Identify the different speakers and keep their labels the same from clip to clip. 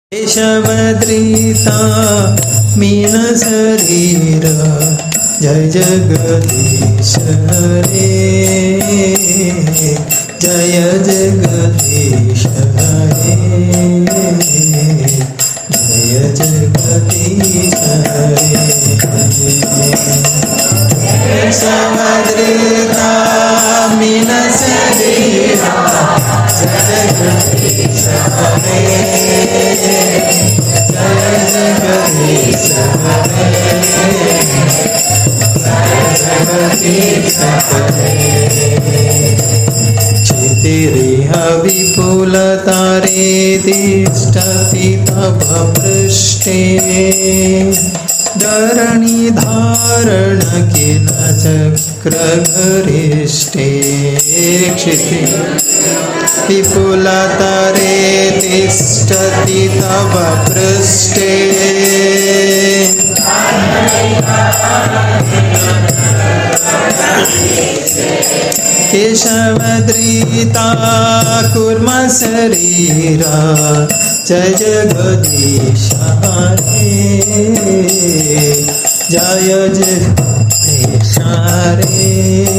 Speaker 1: केशवद्रिता mean शरीर जय जगदीश हरे जय जगदीश हरे जय जगदीश हरे केशवद्रिता मीन शरीर जय जगदीश हरे क्षितिरेह विपुलतारे तिष्ठति तव पृष्ठे धरणी धारण किल चक्रगरिष्ठे क्षिति विपुलतारे तिष्ठति तव पृष्ठे केशवद्रिता कुर्म शरीरा जय जगदीश हरे जय जगदीश हरे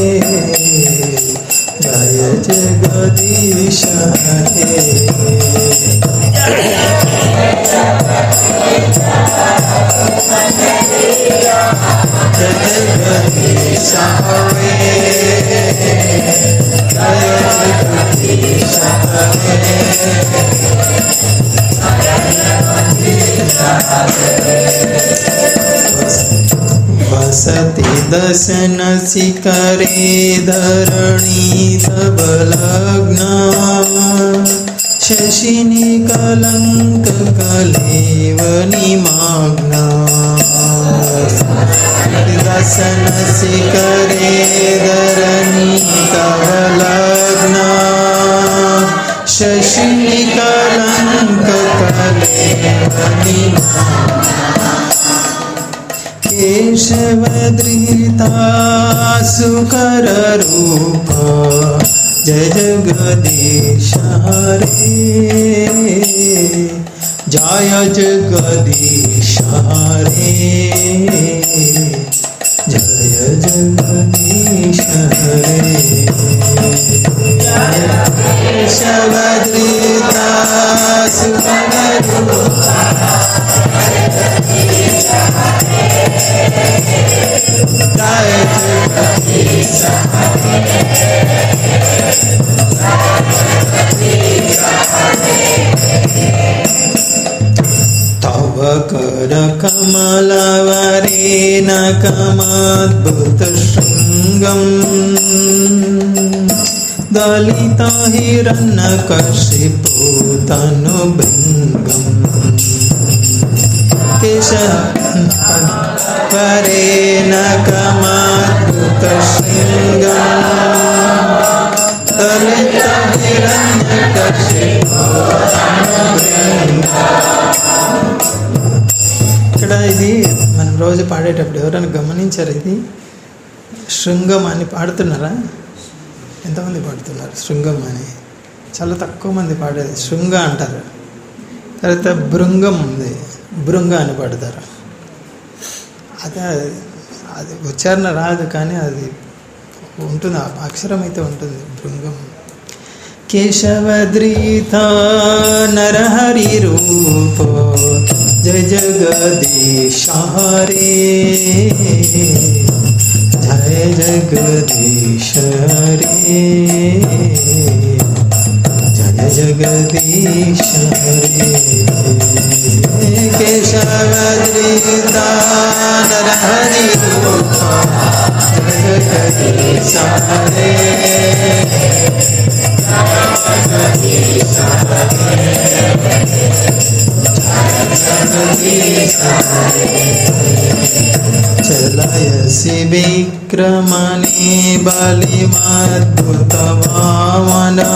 Speaker 1: जय जगदीश हरे जगदीश हरे जय जगदीश वसति दशन शिखरे धरणी तव लग्ना शशिनी कलंक कलेवनिमग्ना दशन शिखरे धरणी तव लग्ना शशिनी कलंक कलेवनिमग्ना केशवद्रिता सुकर रूप जय जगदीश हरे जय जगदीश हरे जय जगदीश हरे केशवद्रिता सुकर रूप जय जगदीश तव कर कमलवरेण कमद्भुत शृंगम् दलित हिरण्यकशिपु तनुभृङ्गम् केशवरेण कमद्भुत शृंगम् दलित हिरण्यकशिपु ఇక్కడ ఇది మనం రోజు పాడేటప్పుడు ఎవరైనా గమనించారు? ఇది శృంగం అని పాడుతున్నారా? ఎంతమంది పాడుతున్నారు శృంగం అని? చాలా తక్కువ మంది పాడేది శృంగ అంటారు. తర్వాత భృంగం ఉంది, భృంగ అని పాడతారు. అది అది ఉచ్చారణ రాదు కానీ అది ఉంటుంది, అక్షరం అయితే ఉంటుంది భృంగం. केशवद्रिता नरहरि रूप जय जगदीश हरे जय जगदीश हरे जय जगदीश हरे केशवद्रिता नरहरि रूप जय जगदीश हरे चलयसि विक्रमणे बलिमद्भुत वामना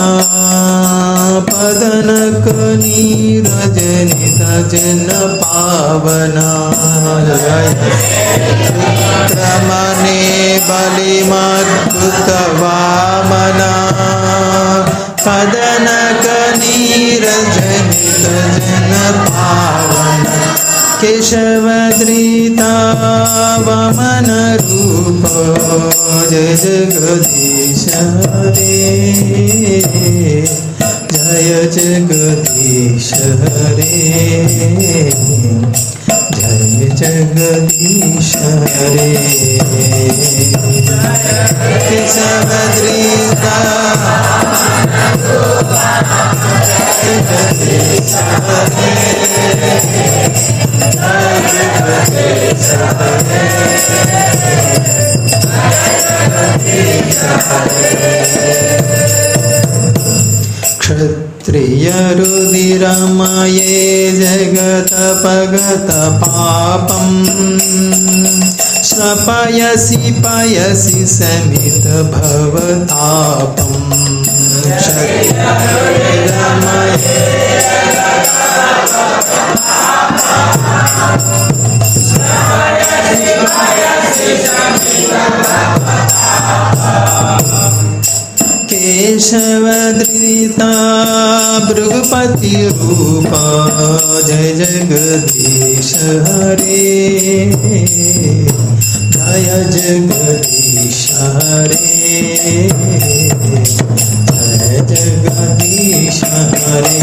Speaker 1: पदनक नीरजनित जन पावना विक्रमणे बलिमद्भुत वामना पदनक नीरजनित जन केशवधृता वामन रूप जय जगदीश हरे जय जगदीश हरे जय जगदीश हरे केशवधृता जगदीश हरे क्षत्रिय रुधिरमये जगत पगत पापम स्वपयसि पयसि समित भवतापम क्षत्रिय रुधिरमये केशवधृता भृगुपति रूप जय जगदीश हरे जय जगदीश हरे जय जगदीश हरे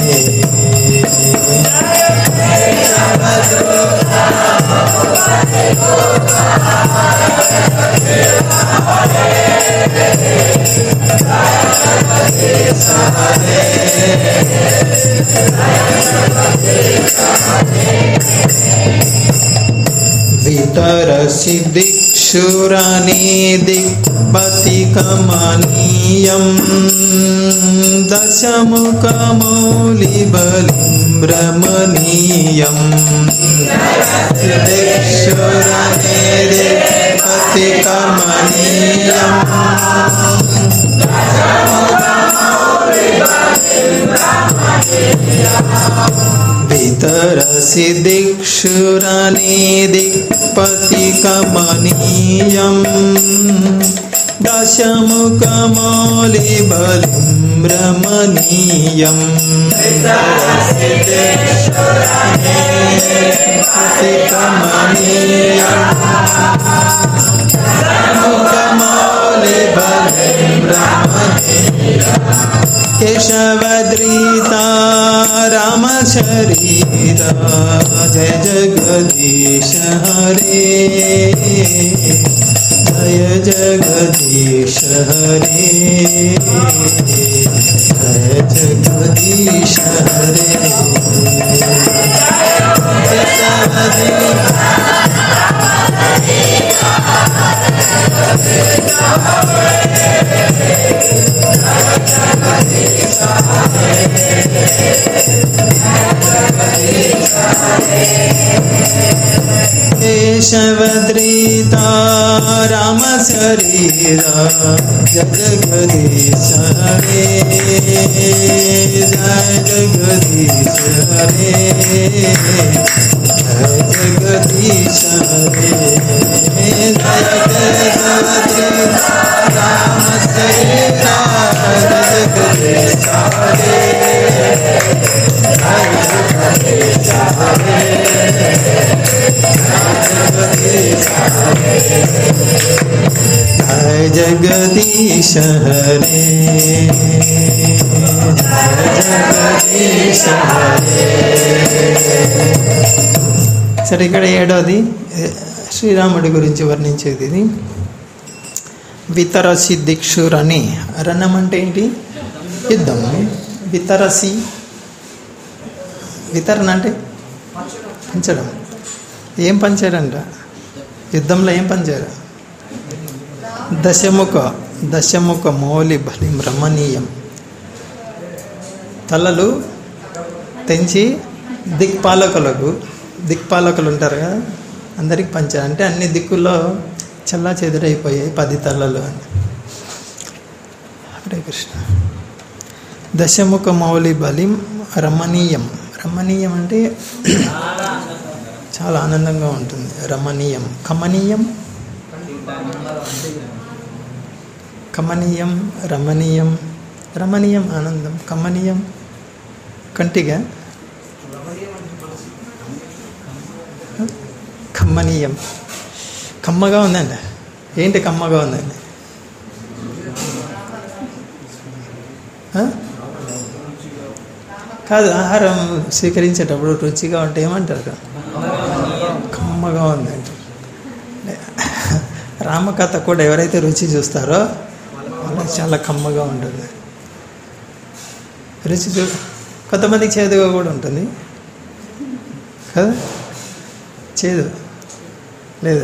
Speaker 1: वितरसि दिक्षुराणि दिक्पति कमनीयं दशमुखमौलिबलिं रमणीयं दिक्षुराणि दिक्पति कमनीयं वितरसि दिक्षुराणि दिक्पति कमनीयं दशमुखमौलिबलिं रमणीयं वितरसि दिक्षुराणि दिक्पति कमनीयं दशमुखमौलिबलिं रमणीयं केशवधृता रामचरित जय जगदीश हरे जय जगदीश हरे जय जगदीश हरे केशवधृता रामचरिता जगदीश हरे जय जगदीश हरे जय जगदीश हरे जय केशवधृता रामचरिता जगदीश हरे जय जगदीश हरे जय जगदीश हरे जगदीश हरे సరే ఇక్కడ ఏడోది శ్రీరాముడి గురించి వర్ణించేది ఇది వితరసి దిక్షురని రణం అంటే ఏంటి యుద్ధం వితరసి వితరణ అంటే పంచడం ఏం పంచారంట యుద్ధంలో ఏం పంచారు దశముఖ మౌలి బలిం రమణీయం తలలు తెంచి దిక్పాలకులు ఉంటారు కదా అందరికి పంచారు అంటే అన్ని దిక్కుల్లో చల్లా చెదురైపోయాయి 10 తలలు అని హరే కృష్ణ దశముఖ మౌలి బలిం రమణీయం అంటే చాలా ఆనందంగా ఉంటుంది రమణీయం కమనీయం రమణీయం ఆనందం కమనీయం కంటిగా కమ్మనీయం. కమ్మగా ఉందండి. ఏంటి కమ్మగా ఉందండి? కాదు, ఆహారం స్వీకరించేటప్పుడు రుచిగా ఉంటే ఏమంటారు? కమ్మగా ఉందండి. రామకథ కూడా ఎవరైతే రుచి చూస్తారో వాళ్ళకి చాలా కమ్మగా ఉంటుంది. రుచి కొంతమందికి చేదుగా కూడా ఉంటుంది కదా, చేదు లేదా?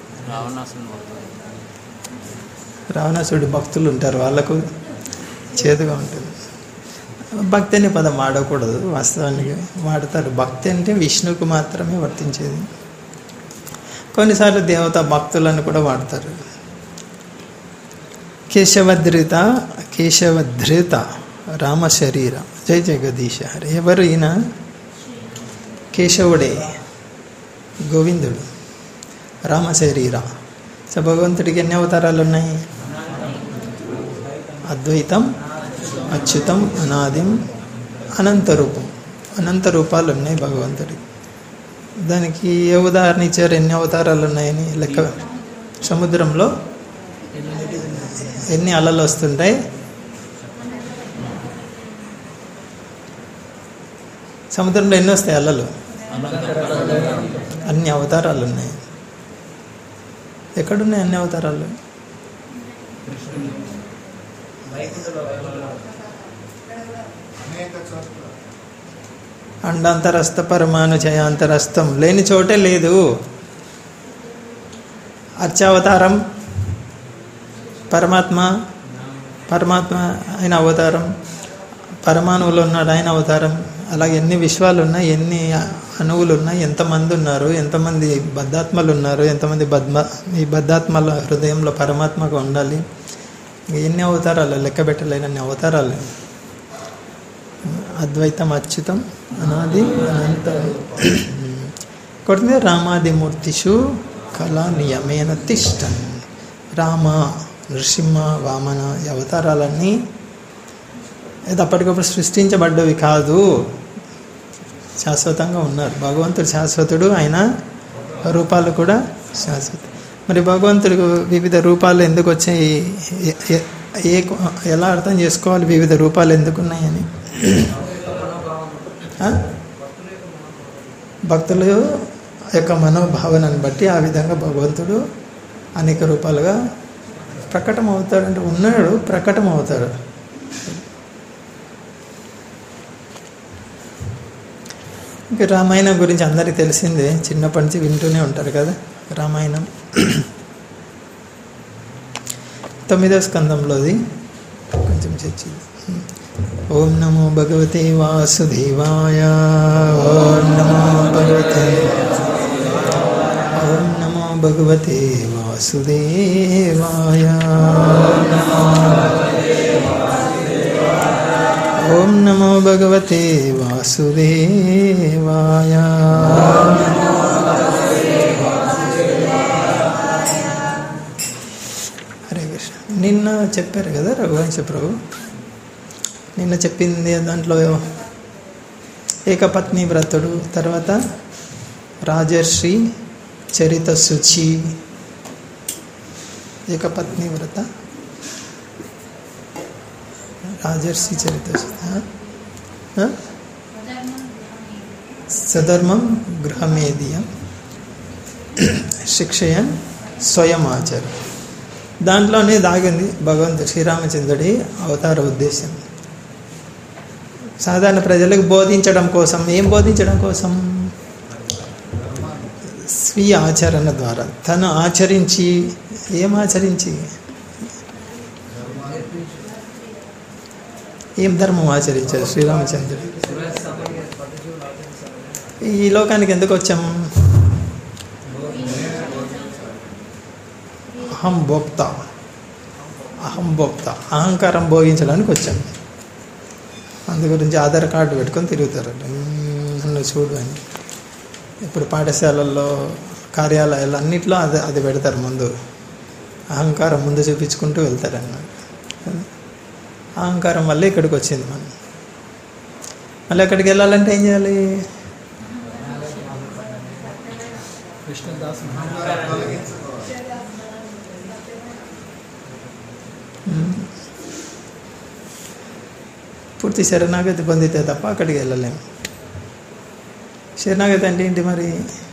Speaker 1: రావణాసుడి భక్తులు ఉంటారు, వాళ్ళకు చేదుగా ఉంటుంది. భక్తి అనే పదం వాడకూడదు, వాస్తవానికి వాడతారు. భక్తి అంటే విష్ణువుకు మాత్రమే వర్తించేది. కొన్నిసార్లు దేవతా భక్తులను కూడా వాడతారు. కేశవధృత రామ శరీర జయ జగదీశ హరి. ఎవరు ఈయన? కేశవుడే, గోవిందుడు, రామ శరీర. సో భగవంతుడికి ఎన్ని అవతారాలు ఉన్నాయి? అద్వైతం, అచ్యుతం, అనాదిం, అనంత రూపం. అనంత రూపాలు ఉన్నాయి భగవంతుడికి. దానికి ఏ ఉదాహరణ ఇచ్చారు? ఎన్ని అవతారాలు ఉన్నాయని లెక్క. సముద్రంలో ఎన్ని అలలు వస్తుంటాయి? సముద్రంలో ఎన్ని వస్తాయి అలలు? అన్ని అవతారాలు ఉన్నాయి. ఎక్కడున్నాయి అన్ని అవతారాలు? అండాంతరస్థ పరమాణు జయాంతరస్థం లేని చోటే లేదు. అర్చావతారం పరమాత్మ, పరమాత్మ ఆయన అవతారం. పరమాణువులు ఉన్నాడు, ఆయన అవతారం. అలాగే ఎన్ని విశ్వాలు ఉన్నాయి, ఎన్ని అణువులు ఉన్నాయి, ఎంతమంది ఉన్నారు, ఎంతమంది బద్ధాత్మలు ఉన్నారు, ఎంతమంది ఈ బద్ధాత్మల హృదయంలో పరమాత్మగా ఉండాలి. ఎన్ని అవతారాలు, లెక్క పెట్టలేనన్ని అవతారాలు. అద్వైతం, అచ్యుతం, అనాది, అనంతం. కొడుతుంది రామాదిమూర్తిషు కళా నియమేన తిష్టన్. రామ, నృసింహ, వామన ఈ అవతారాలన్నీ ఇది అప్పటికప్పుడు సృష్టించబడ్డవి కాదు, శాశ్వతంగా ఉన్నారు. భగవంతుడు శాశ్వతుడు, ఆయన రూపాలు కూడా శాశ్వతం. మరి భగవంతుడికి వివిధ రూపాలు ఎందుకు వచ్చాయి? ఎలా అర్థం చేసుకోవాలి వివిధ రూపాలు ఎందుకున్నాయని? భక్తుల యొక్క మనోభావనను బట్టి ఆ విధంగా భగవంతుడు అనేక రూపాలుగా ప్రకటన అవుతాడు. అంటే ఉన్నాడు, ప్రకటన అవుతాడు. ఇంకా రామాయణం గురించి అందరికీ తెలిసిందే, చిన్నప్పటి నుంచి వింటూనే ఉంటారు కదా రామాయణం. 9వ స్కందంలోది కొంచెం చర్చింది. ఓం నమో భగవతే వాసుదేవాయ. ఓం నమో భగవతే, ఓం నమో భగవతే వాసుదేవాయ. ఓం నమో భగవతే వాసుదేవాయ. హరే కృష్ణ. నిన్న చెప్పారు కదా రఘువంశ ప్రభు, నిన్న చెప్పింది దాంట్లో ఏకపత్ని వ్రతుడు, తర్వాత రాజర్షి చరిత శుచి, ఏకపత్ని వ్రత, రాజర్షి చరిత సధర్మం గృహమేదియం శిక్షయన్ స్వయం ఆచర. దాంట్లోనే దాగింది భగవంతుడు శ్రీరామచంద్రుడి అవతార ఉద్దేశం. సాధారణ ప్రజలకు బోధించడం కోసం. ఏం బోధించడం కోసం? స్వీయ ఆచరణ ద్వారా, తను ఆచరించి. ఏం ఆచరించి? ఏం ధర్మం ఆచరించారు శ్రీరామచంద్రుడు? ఈ లోకానికి ఎందుకు వచ్చాము? అహం భోక్త, అహంకారం భోగించడానికి వచ్చాము. అందు గురించి ఆధార్ కార్డు పెట్టుకొని తిరుగుతారు, నన్ను చూడు అని. ఇప్పుడు పాఠశాలల్లో, కార్యాలయాలు అన్నింటిలో అది పెడతారు ముందు. అహంకారం ముందు చూపించుకుంటూ వెళ్తారు అన్నమాట. అహంకారం వల్ల ఇక్కడికి వచ్చింది మనం. మళ్ళీ అక్కడికి వెళ్ళాలంటే ఏం చేయాలి?
Speaker 2: కృష్ణదాస్
Speaker 1: పూర్తి శరణాగతి పొందితే తప్ప అక్కడికి వెళ్ళలేము. శరణాగతి అంటే ఏంటి మరి?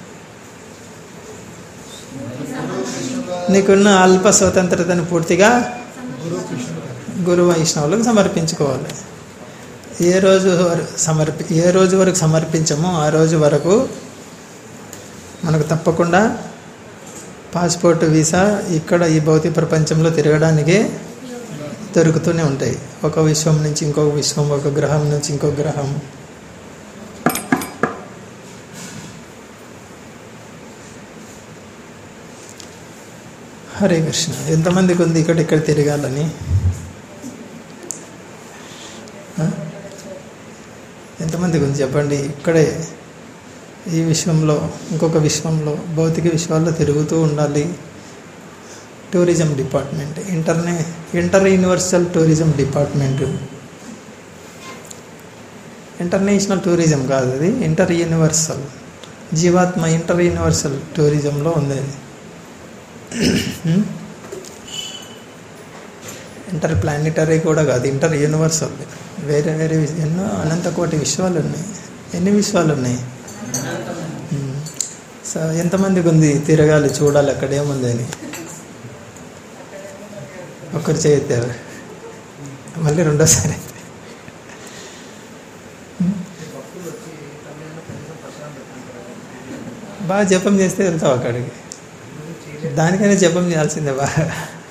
Speaker 1: నీకున్న అల్ప స్వతంత్రతను పూర్తిగా గురు వైష్ణవులకు సమర్పించుకోవాలి. ఏ రోజు వరకు సమర్పించమో ఆ రోజు వరకు మనకు తప్పకుండా పాస్పోర్ట్, వీసా ఇక్కడ ఈ భౌతిక ప్రపంచంలో తిరగడానికే దొరుకుతూనే ఉంటాయి. ఒక విశ్వం నుంచి ఇంకొక విశ్వం, ఒక గ్రహం నుంచి ఇంకొక గ్రహం. హరే కృష్ణ. ఎంతమందికి ఉంది ఇక్కడ తిరగాలని? ఎంతమందికి ఉంది చెప్పండి? ఇక్కడే ఈ విశ్వంలో ఇంకొక విశ్వంలో భౌతిక విశ్వాల్లో తిరుగుతూ ఉండాలి. Tourism department, inter universal tourism department. International tourism కాదు అది, ఇంటర్ యూనివర్సల్. జీవాత్మ ఇంటర్ యూనివర్సల్ టూరిజంలో ఉంది. ఇంటర్ ప్లానిటరీ కూడా కాదు, ఇంటర్ యూనివర్సల్. వేరే వేరే ఎన్నో అనంత కోటి విశ్వాలు ఉన్నాయి. ఎన్ని విశ్వాలు ఉన్నాయి? సో ఎంతమందికి ఉంది తిరగాలి, చూడాలి అక్కడ ఏముంది అని? ఒక్కరు చేయతారు, మళ్ళీ రెండోసారి. బాగా జపం చేస్తే వెళ్తావు అక్కడికి. దానికైనా జపం చేయాల్సిందే. బాగా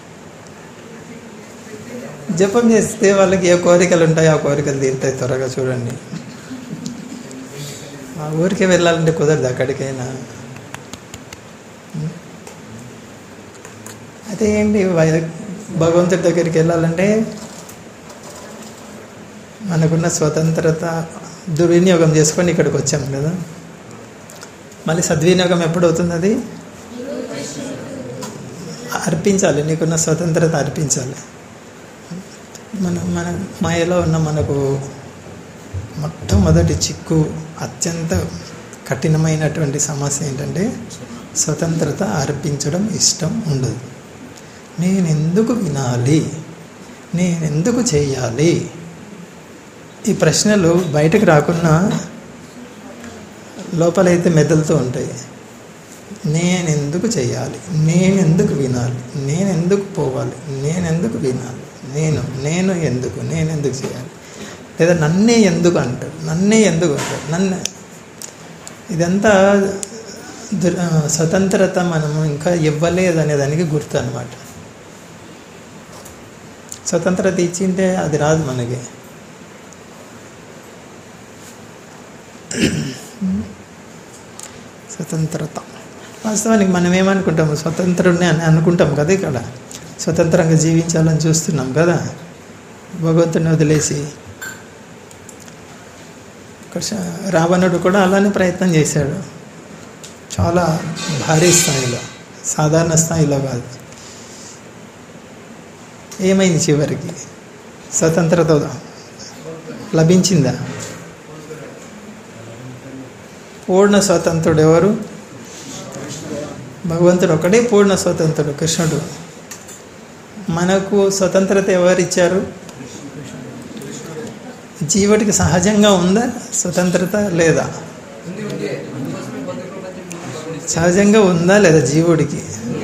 Speaker 1: జపం చేస్తే వాళ్ళకి ఏ కోరికలు ఉంటాయో ఆ కోరికలు తీరుతాయి త్వరగా. చూడండి, ఆ ఊరికే వెళ్ళాలంటే కుదరదు, అక్కడికైనా. అయితే ఏంటి, భగవంతుడి దగ్గరికి వెళ్ళాలంటే మనకున్న స్వతంత్రత దుర్వినియోగం చేసుకొని ఇక్కడికి వచ్చాము కదా. మళ్ళీ సద్వినియోగం ఎప్పుడవుతుంది? అది అర్పించాలి. నీకున్న స్వతంత్రత అర్పించాలి. మన మాయలో ఉన్న మనకు మొట్టమొదటి చిక్కు, అత్యంత కఠినమైనటువంటి సమస్య ఏంటంటే స్వతంత్రత అర్పించడం ఇష్టం ఉండదు. నేనెందుకు వినాలి, నేనెందుకు చేయాలి, ఈ ప్రశ్నలు బయటకు రాకున్నా లోపలైతే మెదలుతూ ఉంటాయి. నేనెందుకు చేయాలి, నేనెందుకు వినాలి, నేనెందుకు పోవాలి, నేనెందుకు వినాలి, నేను ఎందుకు చేయాలి, లేదా నన్నే ఎందుకు అంటారు, నన్ను. ఇదంతా స్వతంత్రత మనము ఇంకా ఇవ్వలేదు అనే దానికి గుర్తు అన్నమాట. స్వతంత్రత ఇచ్చింటే అది రాదు మనకి. స్వతంత్రత వాస్తవానికి మనం ఏమనుకుంటాము, స్వతంత్రుడిని అని అనుకుంటాం కదా. ఇక్కడ స్వతంత్రంగా జీవించాలని చూస్తున్నాం కదా, భగవంతుని వదిలేసి. రావణుడు కూడా అలానే ప్రయత్నం చేశాడు, చాలా భారీ స్థాయిలో, సాధారణ స్థాయిలో కాదు. ఏమైంది చివరికి? స్వతంత్రత లభించిందా? పూర్ణ స్వతంత్రుడు ఎవరు? భగవంతుడు ఒకడే పూర్ణ స్వతంత్రుడు, కృష్ణుడు. మనకు స్వతంత్రత ఎవరిచ్చారు? జీవుడికి సహజంగా ఉందా స్వతంత్రత? లేదా? సహజంగా ఉందా లేదా జీవుడికి?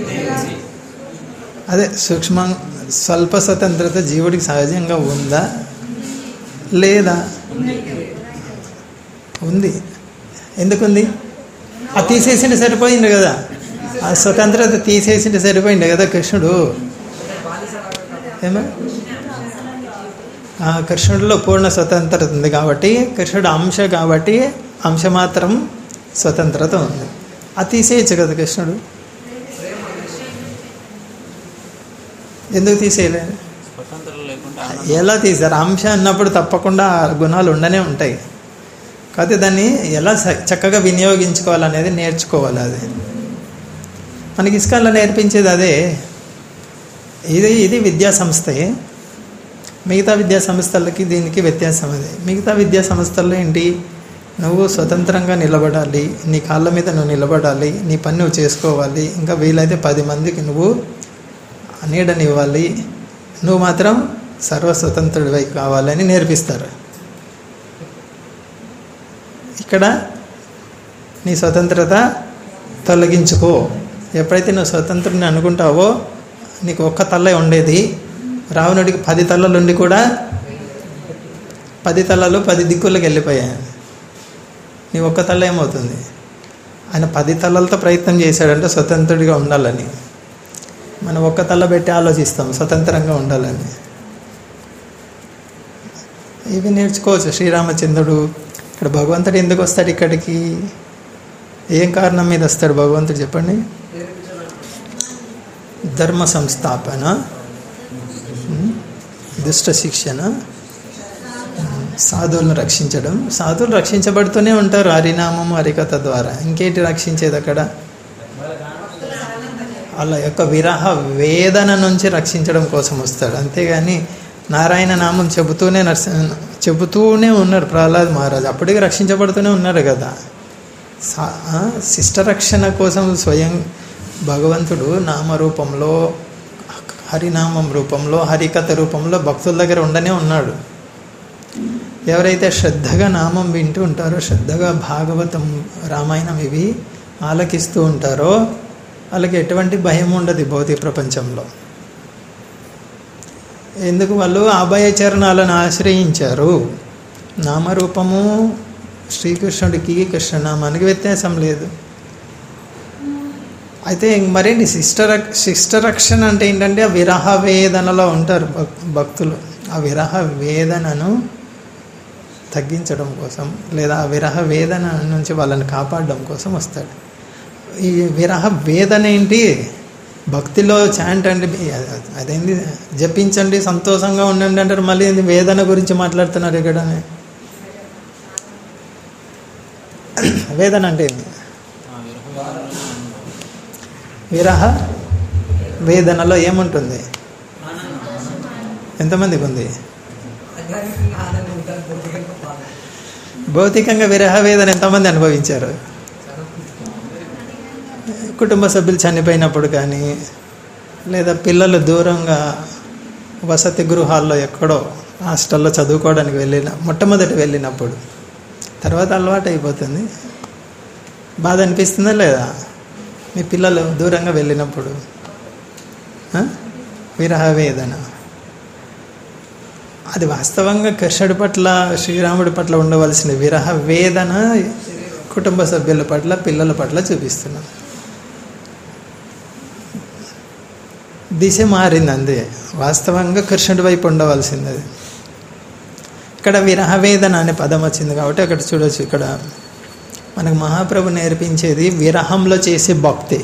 Speaker 1: అదే సూక్ష్మ స్వల్ప స్వతంత్రత జీవుడికి సహజంగా ఉందా లేదా? ఉంది. ఎందుకుంది? అది తీసేసింటే సరిపోయింది కదా, ఆ స్వతంత్రత తీసేసింటే సరిపోయింది కదా కృష్ణుడు. ఏమో కృష్ణుడిలో పూర్ణ స్వతంత్రత ఉంది కాబట్టి, కృష్ణుడు అంశ కాబట్టి అంశ మాత్రం స్వతంత్రత ఉంది. అది తీసేయచ్చు కదా కృష్ణుడు. ఎందుకు తీసేయలేదు? ఎలా తీసారు? అంశ అన్నప్పుడు తప్పకుండా గుణాలు ఉండనే ఉంటాయి. కాకపోతే దాన్ని ఎలా చక్కగా వినియోగించుకోవాలనేది నేర్చుకోవాలి. అది మనకి ఇస్కాన్లో నేర్పించేది అదే. ఇది విద్యా సంస్థే. మిగతా విద్యా సంస్థలకి దీనికి వ్యత్యాసం అదే. మిగతా విద్యా సంస్థల్లో ఏంటి, నువ్వు స్వతంత్రంగా నిలబడాలి, నీ కాళ్ళ మీద నువ్వు నిలబడాలి, నీ పని నువ్వు చేసుకోవాలి, ఇంకా వీలైతే 10 మందికి నువ్వు నీడనివ్వాలి, నువ్వు మాత్రం సర్వస్వతంత్రుడివై కావాలని నేర్పిస్తారు. ఇక్కడ నీ స్వతంత్రత తొలగించుకో. ఎప్పుడైతే నువ్వు స్వతంత్రుని అనుకుంటావో నీకు ఒక్క తల్ల ఉండేది, రావణుడికి 10 తలలుండి కూడా 10 తలలు 10 దిక్కులకు వెళ్ళిపోయాయి. నీ ఒక్క తల్ల ఏమవుతుంది? ఆయన 10 తలలతో ప్రయత్నం చేశాడంటే స్వతంత్రుడిగా ఉండాలని. మనం ఒక్క తల్ల పెట్టి ఆలోచిస్తాం స్వతంత్రంగా ఉండాలని. ఇవి నేర్చుకోవచ్చు. శ్రీరామచంద్రుడు ఇక్కడ భగవంతుడు ఎందుకు వస్తాడు ఇక్కడికి? ఏం కారణం మీద వస్తాడు భగవంతుడు చెప్పండి? ధర్మ సంస్థాపన, దుష్ట శిక్షణ, సాధువులను రక్షించడం. సాధువులు రక్షించబడుతూనే ఉంటారు హరినామం హరికథ ద్వారా. ఇంకేంటి రక్షించేది అక్కడ? వాళ్ళ యొక్క విరహ వేదన నుంచి రక్షించడం కోసం వస్తాడు. అంతేగాని నారాయణ నామం చెబుతూనే ఉన్నారు ప్రహ్లాద్ మహారాజ్, అప్పటికి రక్షించబడుతూనే ఉన్నారు కదా. శిష్ట రక్షణ కోసం స్వయం భగవంతుడు నామరూపంలో, హరినామం రూపంలో, హరికథ రూపంలో భక్తుల దగ్గర ఉండనే ఉన్నాడు. ఎవరైతే శ్రద్ధగా నామం వింటూ ఉంటారో, శ్రద్ధగా భాగవతం రామాయణం ఇవి ఆలకిస్తూ ఉంటారో వాళ్ళకి ఎటువంటి భయం ఉండదు భౌతిక ప్రపంచంలో. ఎందుకు? వాళ్ళు అభయ చరణాలను ఆశ్రయించారు. నామరూపము శ్రీకృష్ణుడికి కృష్ణనామానికి వ్యత్యాసం లేదు. అయితే మరేంటి శిష్ట రక్షణ అంటే ఏంటంటే ఆ విరహ వేదనలో ఉంటారు భక్తులు. ఆ విరహ వేదనను తగ్గించడం కోసం, లేదా ఆ విరహ వేదన నుంచి వాళ్ళని కాపాడడం కోసం వస్తాడు. ఈ విరహ వేదన ఏంటి? భక్తిలో చాంట్ అంటే అదేంటి, జపించండి సంతోషంగా ఉండండి అంటారు, మళ్ళీ వేదన గురించి మాట్లాడుతున్నారు ఇక్కడ. వేదన అంటే ఏంటి? విరహ వేదనలో ఏముంటుంది? ఎంతమందికి ఉంది? భౌతికంగా విరహ వేదన ఎంతమంది అనుభవించారు? కుటుంబ సభ్యులు చనిపోయినప్పుడు కానీ, లేదా పిల్లలు దూరంగా వసతి గృహాల్లో ఎక్కడో హాస్టల్లో చదువుకోవడానికి మొట్టమొదటి వెళ్ళినప్పుడు, తర్వాత అలవాటు అయిపోతుంది. బాధ అనిపిస్తుందా లేదా? మీ పిల్లలు దూరంగా వెళ్ళినప్పుడు విరహ వేదన. అది వాస్తవంగా కృష్ణుడి పట్ల, శ్రీరాముడి పట్ల ఉండవలసిన విరహ వేదన కుటుంబ సభ్యుల పట్ల, పిల్లల పట్ల చూపిస్తున్నాం. దిశ మారింది అంతే. వాస్తవంగా కృష్ణుడి వైపు ఉండవలసింది. అది ఇక్కడ విరహ వేదన అనే పదం వచ్చింది కాబట్టి అక్కడ చూడవచ్చు. ఇక్కడ మనకు మహాప్రభు నేర్పించేది విరహంలో చేసే భక్తి.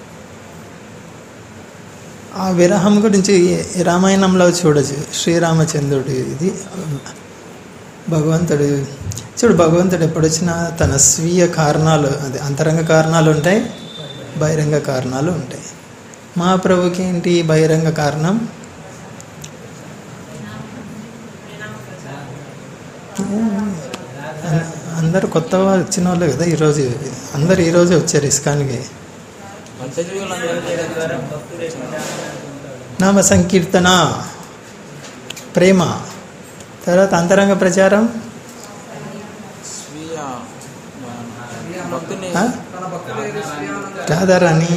Speaker 1: ఆ విరహం గురించి రామాయణంలో చూడచ్చు. శ్రీరామచంద్రుడు ఇది భగవంతుడు చూడు, భగవంతుడు ఎప్పుడొచ్చినా తన స్వీయ కారణాలు, అది అంతరంగ కారణాలు ఉంటాయి, బహిరంగ కారణాలు ఉంటాయి. మహాప్రభుకి ఏంటి బహిరంగ కారణం? అందరు కొత్తగా వచ్చిన వాళ్ళే కదా ఈరోజు. అందరు ఈరోజే వచ్చారు ఇస్కాన్కి. నామ సంకీర్తన, ప్రేమ, తర్వాత అంతరంగ ప్రచారం, రాధారాణి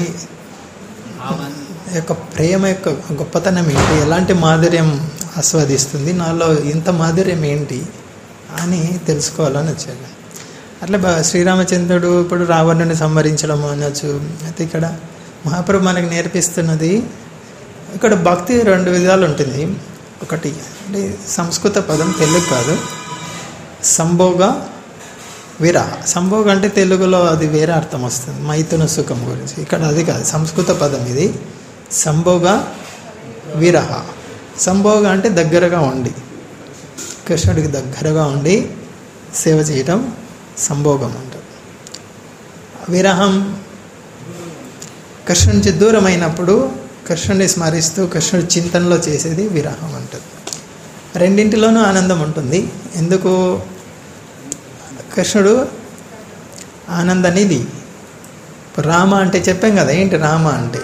Speaker 1: యొక్క ప్రేమ యొక్క గొప్పతనం ఏంటి, ఎలాంటి మాధుర్యం ఆస్వాదిస్తుంది, నాలో ఇంత మాధుర్యం ఏంటి అని తెలుసుకోవాలని వచ్చాడు. అట్లా శ్రీరామచంద్రుడు ఇప్పుడు రావణుని సంహరించడం అనొచ్చు. అయితే ఇక్కడ మహాప్రభు మనకు నేర్పిస్తున్నది, ఇక్కడ భక్తి 2 విధాలు ఉంటుంది. ఒకటి అంటే సంస్కృత పదం, తెలుగు కాదు, సంభోగ విరహ. సంభోగ అంటే తెలుగులో అది వేరే అర్థం వస్తుంది, మైథున సుఖం గురించి. ఇక్కడ అది కాదు, సంస్కృత పదం ఇది. సంభోగ విరహ. సంభోగ అంటే దగ్గరగా ఉండి, కృష్ణుడికి దగ్గరగా ఉండి సేవ చేయటం సంభోగం అంటారు. విరహం కృష్ణుడి నుంచి దూరం అయినప్పుడు కృష్ణుడిని స్మరిస్తూ కృష్ణుడి చింతనలో చేసేది విరహం అంటారు. రెండింటిలోనూ ఆనందం ఉంటుంది. ఎందుకు? కృష్ణుడు ఆనంద నిధి. రామ అంటే చెప్పాం కదా, ఏంటి రామ అంటే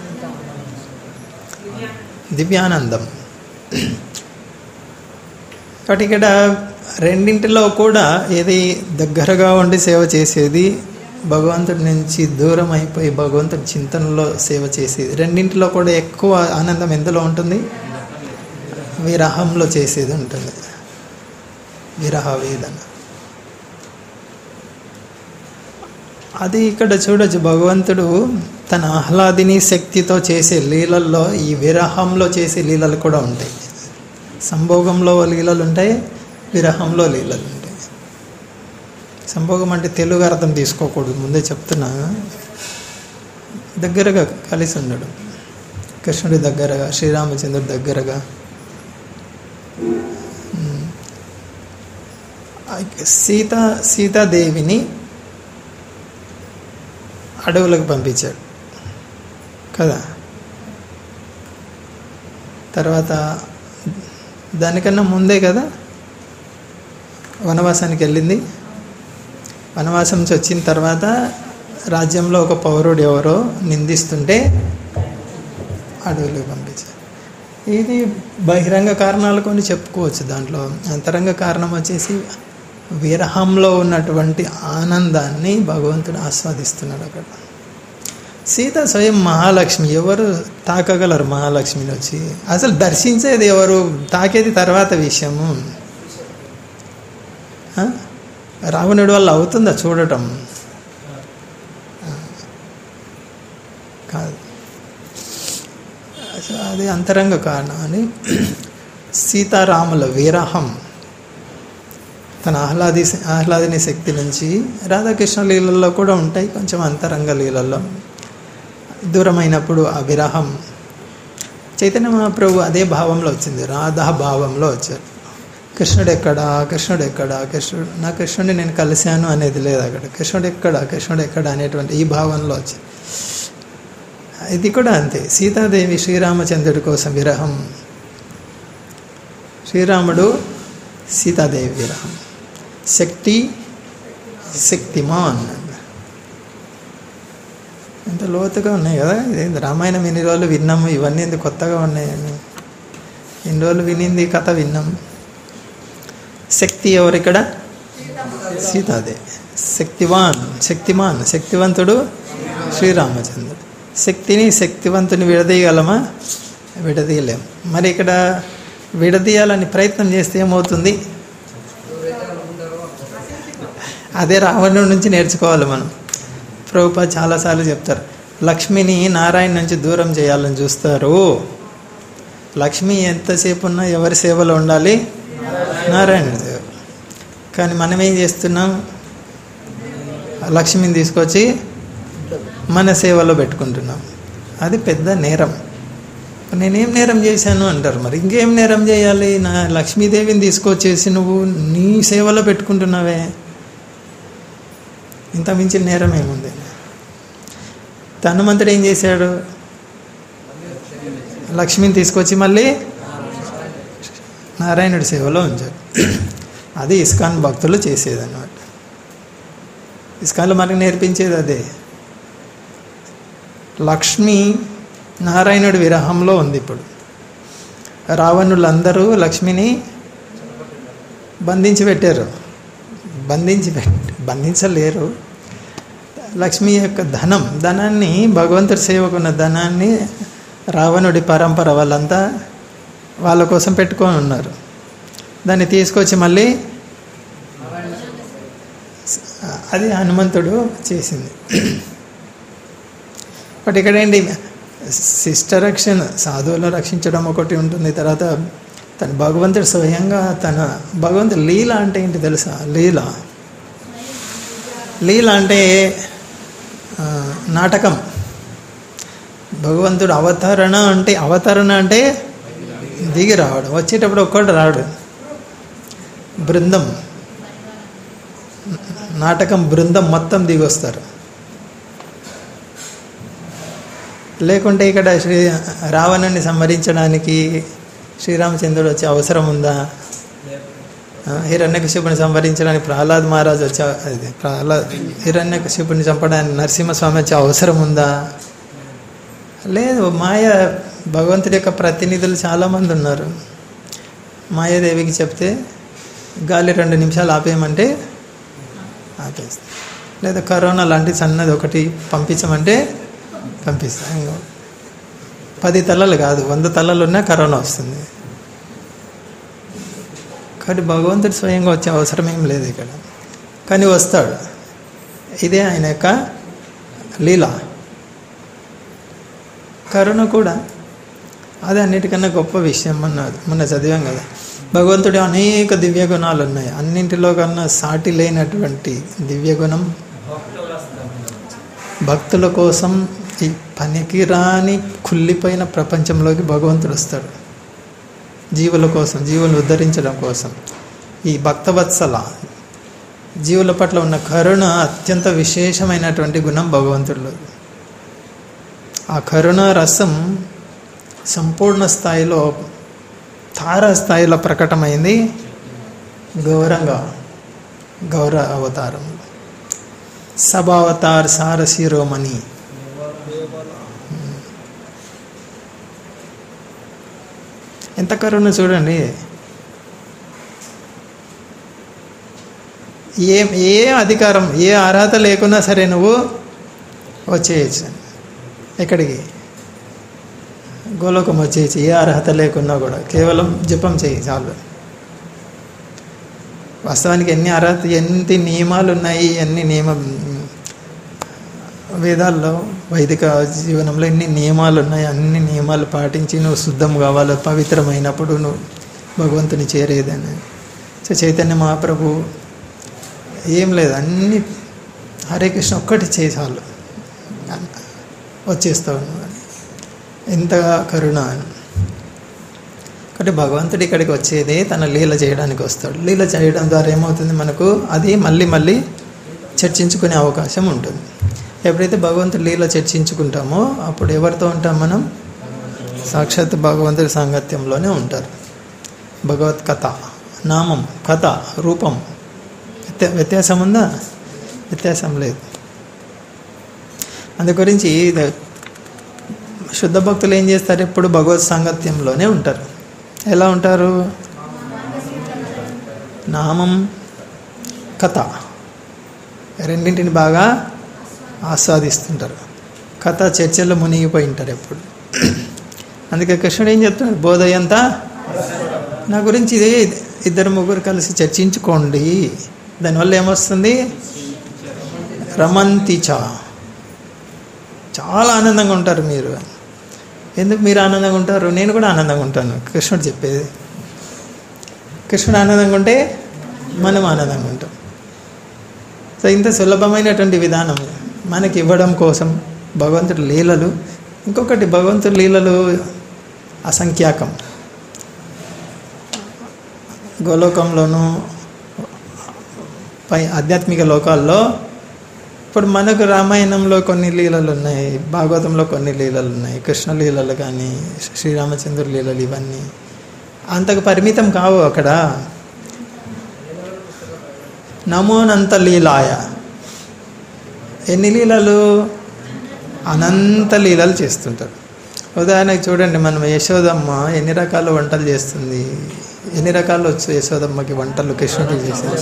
Speaker 1: దివ్యానందం. కాబట్టి ఇక్కడ రెండింటిలో కూడా ఏది దగ్గరగా ఉండి సేవ చేసేది, భగవంతుడి నుంచి దూరం అయిపోయి భగవంతుడి చింతనలో సేవ చేసేది, రెండింటిలో కూడా ఎక్కువ ఆనందం ఎందులో ఉంటుంది? విరహంలో చేసేది ఉంటుంది, విరహ వేదన. అది ఇక్కడ చూడొచ్చు, భగవంతుడు తన ఆహ్లాదిని శక్తితో చేసే లీలల్లో ఈ విరహంలో చేసే లీలలు కూడా ఉంటాయి. సంభోగంలో లీలలు ఉంటాయి, విరహంలో లీలలు ఉంటాయి. సంభోగం అంటే తెలుగు అర్థం తీసుకోకూడదు, ముందే చెప్తున్నా. దగ్గరగా కలిసి ఉండడు, కృష్ణుడి దగ్గరగా, శ్రీరామచంద్రుడి దగ్గరగా. సీతాదేవిని అడవులకు పంపించాడు కదా. తర్వాత దానికన్నా ముందే కదా వనవాసానికి వెళ్ళింది. వనవాసం నుంచి వచ్చిన తర్వాత రాజ్యంలో ఒక పౌరుడు ఎవరో నిందిస్తుంటే అడవులకు పంపించారు. ఇది బహిరంగ కారణాలు కొన్ని చెప్పుకోవచ్చు. దాంట్లో అంతరంగ కారణం వచ్చేసి విరహంలో ఉన్నటువంటి ఆనందాన్ని భగవంతుడు ఆస్వాదిస్తున్నాడు అక్కడ. సీత స్వయం మహాలక్ష్మి, ఎవరు తాకగలరు మహాలక్ష్మిని వచ్చి? అసలు దర్శించేది ఎవరు, తాకేది తర్వాత విషయము. రావణుడి వల్ల అవుతుందా చూడటం? కాదు, అది అంతరంగ కారణం. అని సీతారాముల విరహం తన ఆహ్లాదిని శక్తి నుంచి రాధాకృష్ణ లీలల్లో కూడా ఉంటాయి, కొంచెం అంతరంగ లీలల్లో. దూరమైనప్పుడు ఆ విరహం చైతన్య మహాప్రభు అదే భావంలో వచ్చింది, రాధా భావంలో వచ్చారు. కృష్ణుడు ఎక్కడా, కృష్ణుడు ఎక్కడా, నా కృష్ణుడిని నేను కలిశాను అనేది లేదు అక్కడ. కృష్ణుడు ఎక్కడా అనేటువంటి ఈ భావంలో వచ్చింది. ఇది కూడా అంతే. సీతాదేవి శ్రీరామచంద్రుడి కోసం విరహం, శ్రీరాముడు సీతాదేవి విరహం. శక్తిమాన్ ఎంత లోతుగా ఉన్నాయి కదా. ఇది రామాయణం ఎన్ని రోజులు విన్నాము, ఇవన్నీ ఎందుకు కొత్తగా ఉన్నాయని. ఎన్ని రోజులు వినింది కథ విన్నాం. శక్తి ఎవరిక్కడ? సీతాదేవి. శక్తివంతుడు శ్రీరామచంద్రుడు. శక్తివంతుని విడదీయగలమా? విడదీయలేము. మరి ఇక్కడ విడదీయాలని ప్రయత్నం చేస్తే ఏమవుతుంది? అదే రావణుడి నుంచి నేర్చుకోవాలి మనం. ప్రభుపాద చాలాసార్లు చెప్తారు, లక్ష్మిని నారాయణ నుంచి దూరం చేయాలని చూస్తారు. లక్ష్మి ఎంతసేపు ఉన్నా ఎవరి సేవలో ఉండాలి? నారాయణుడి సేవ. కానీ మనం ఏం చేస్తున్నాం? లక్ష్మిని తీసుకొచ్చి మన సేవలో పెట్టుకుంటున్నాం. అది పెద్ద నేరం. నేనేం నేరం చేశాను అంటారు. మరి ఇంకేం నేరం చేయాలి? నా లక్ష్మీదేవిని తీసుకొచ్చేసి నువ్వు నీ సేవలో పెట్టుకుంటున్నావే, ఇంత మించిన నేరం ఏముంది? హనుమంతుడు ఏం చేశాడు? లక్ష్మిని తీసుకొచ్చి మళ్ళీ నారాయణుడి సేవలో ఉంచాడు. అది ఇస్కాన్ భక్తులు చేసేది అన్నమాట. ఇస్కాన్లో మనకు నేర్పించేది అదే. లక్ష్మి నారాయణుడి విరహంలో ఉంది. ఇప్పుడు రావణులందరూ లక్ష్మిని బంధించి పెట్టారు. బంధించలేరు. లక్ష్మి యొక్క ధనాన్ని, భగవంతుడి సేవకున్న ధనాన్ని రావణుడి పరంపర వాళ్ళంతా వాళ్ళ కోసం పెట్టుకొని ఉన్నారు. దాన్ని తీసుకొచ్చి మళ్ళీ అది హనుమంతుడు చేసింది. బట్ ఇక్కడ ఏంటి, శిష్టరక్షణ, సాధువులను రక్షించడం ఒకటి ఉంటుంది. తర్వాత తన భగవంతుడు స్వయంగా భగవంతుడు లీల అంటే ఏంటి తెలుసా? లీల అంటే నాటకం. భగవంతుడు అవతరణ అంటే దిగి రావడం. వచ్చేటప్పుడు ఒక్కడు రాడు, బృందం, నాటకం బృందం మొత్తం దిగి వస్తారు. లేకుంటే ఇక్కడ రావణుని సంహరించడానికి శ్రీరామచంద్రుడు వచ్చే అవసరం ఉందా? హిరణ్యకశిపుని సంహరించడానికి ప్రహ్లాద్ మహారాజు వచ్చా, అది హిరణ్యకశిపుని చంపడానికి నరసింహస్వామి వచ్చే అవసరం ఉందా? లేదు. మాయ భగవంతుడి యొక్క ప్రతినిధులు చాలామంది ఉన్నారు. మాయాదేవికి చెప్తే గాలి 2 నిమిషాలు ఆపేయమంటే ఆపేస్తా, లేదా కరోనా లాంటి సన్నది ఒకటి పంపించమంటే పంపిస్తా. 10 తలలు కాదు 100 తలలు ఉన్నా కరోనా వస్తుంది. కాబట్టి భగవంతుడు స్వయంగా వచ్చే అవసరం ఏం లేదు ఇక్కడ, కానీ వస్తాడు. ఇదే ఆయన యొక్క లీల. కరుణ కూడా అది అన్నిటికన్నా గొప్ప విషయం. మొన్న చదివాం కదా, భగవంతుడి అనేక దివ్య గుణాలు ఉన్నాయి. అన్నింటిలో కన్నా సాటి లేనటువంటి దివ్య గుణం భక్తుల కోసం ఈ పనికి రాని కుళ్ళిపోయిన ప్రపంచంలోకి భగవంతుడు వస్తాడు. జీవుల కోసం, జీవులను ఉద్ధరించడం కోసం. ఈ భక్తవత్సల జీవుల పట్ల ఉన్న కరుణ అత్యంత విశేషమైనటువంటి గుణం భగవంతుడిలో. ఆ కరుణ రసం సంపూర్ణ స్థాయిలో, తారాస్థాయిలో ప్రకటమైంది గౌర అవతారం. సభావతార్ సారశిరోమణి. ఎంత కరుణ చూడండి. ఏ అధికారం, ఏ అర్హత లేకున్నా సరే నువ్వు వచ్చేయచ్చు. ఎక్కడికి? గోలోకం వచ్చేయచ్చు. ఏ అర్హత లేకున్నా కూడా కేవలం జపం చేయి చాలు. వాస్తవానికి ఎన్ని నియమాలు ఉన్నాయి, వేదాల్లో వేదిక జీవనంలో ఎన్ని నియమాలు ఉన్నాయి. అన్ని నియమాలు పాటించి నువ్వు శుద్ధం కావాలి, పవిత్రమైనప్పుడు నువ్వు భగవంతుని చేరేదని. సో చైతన్య మహాప్రభు ఏం లేదు, అన్ని హరే కృష్ణ ఒక్కటి చేసాలు వచ్చేస్తావు. ఎంత కరుణ. కాబట్టి భగవంతుడు ఇక్కడికి వచ్చేదే తన లీల చేయడానికి వస్తాడు. లీల చేయడం ద్వారా ఏమవుతుంది మనకు, అది మళ్ళీ చర్చించుకునే అవకాశం ఉంటుంది. ఎప్పుడైతే భగవంతుడి లీల చర్చించుకుంటామో అప్పుడు ఎవరితో ఉంటాం మనం? సాక్షాత్ భగవంతుడి సాంగత్యంలోనే ఉంటారు. భగవత్ కథ, నామం, కథ, రూపం వ్యత్యాసం ఉందా? వ్యత్యాసం లేదు. అందు గురించి శుద్ధ భక్తులు ఏం చేస్తారు? ఎప్పుడు భగవత్ సాంగత్యంలోనే ఉంటారు. ఎలా ఉంటారు? నామం, కథ రెండింటిని బాగా ఆస్వాదిస్తుంటారు. కథ చర్చల్లో మునిగిపోయి ఉంటారు ఎప్పుడు. అందుకే కృష్ణుడు ఏం చెప్తున్నాడు? బోధయంతా నా గురించి ఇదే 2-3 కలిసి చర్చించుకోండి. దానివల్ల ఏమొస్తుంది? రమంతిచ, చాలా ఆనందంగా ఉంటారు మీరు. ఎందుకు మీరు ఆనందంగా ఉంటారు? నేను కూడా ఆనందంగా ఉంటాను. కృష్ణుడు చెప్పేది. కృష్ణుడు ఆనందంగా ఉంటే మనం ఆనందంగా ఉంటాం. సో ఇంత సులభమైనటువంటి విధానం మనకి ఇవ్వడం కోసం భగవంతుడి లీలలు. ఇంకొకటి, భగవంతుడి లీలలు అసంఖ్యాకం. గోలోకంలోనూ పై ఆధ్యాత్మిక లోకాల్లో ఇప్పుడు మనకు రామాయణంలో కొన్ని లీలలు ఉన్నాయి, భాగవతంలో కొన్ని లీలలు ఉన్నాయి, కృష్ణ లీలలు కానీ శ్రీరామచంద్ర లీలలు, ఇవన్నీ అంతకు పరిమితం కావు. అక్కడ నమోనంత లీలాయ, ఎన్ని లీలలు? అనంత లీలలు చేస్తుంటారు. ఉదాహరణకు చూడండి, మనం యశోదమ్మ ఎన్ని రకాల వంటలు చేస్తుంది. ఎన్ని రకాలు వచ్చు యశోదమ్మకి వంటలు కృష్ణుడికి చేస్తుంది?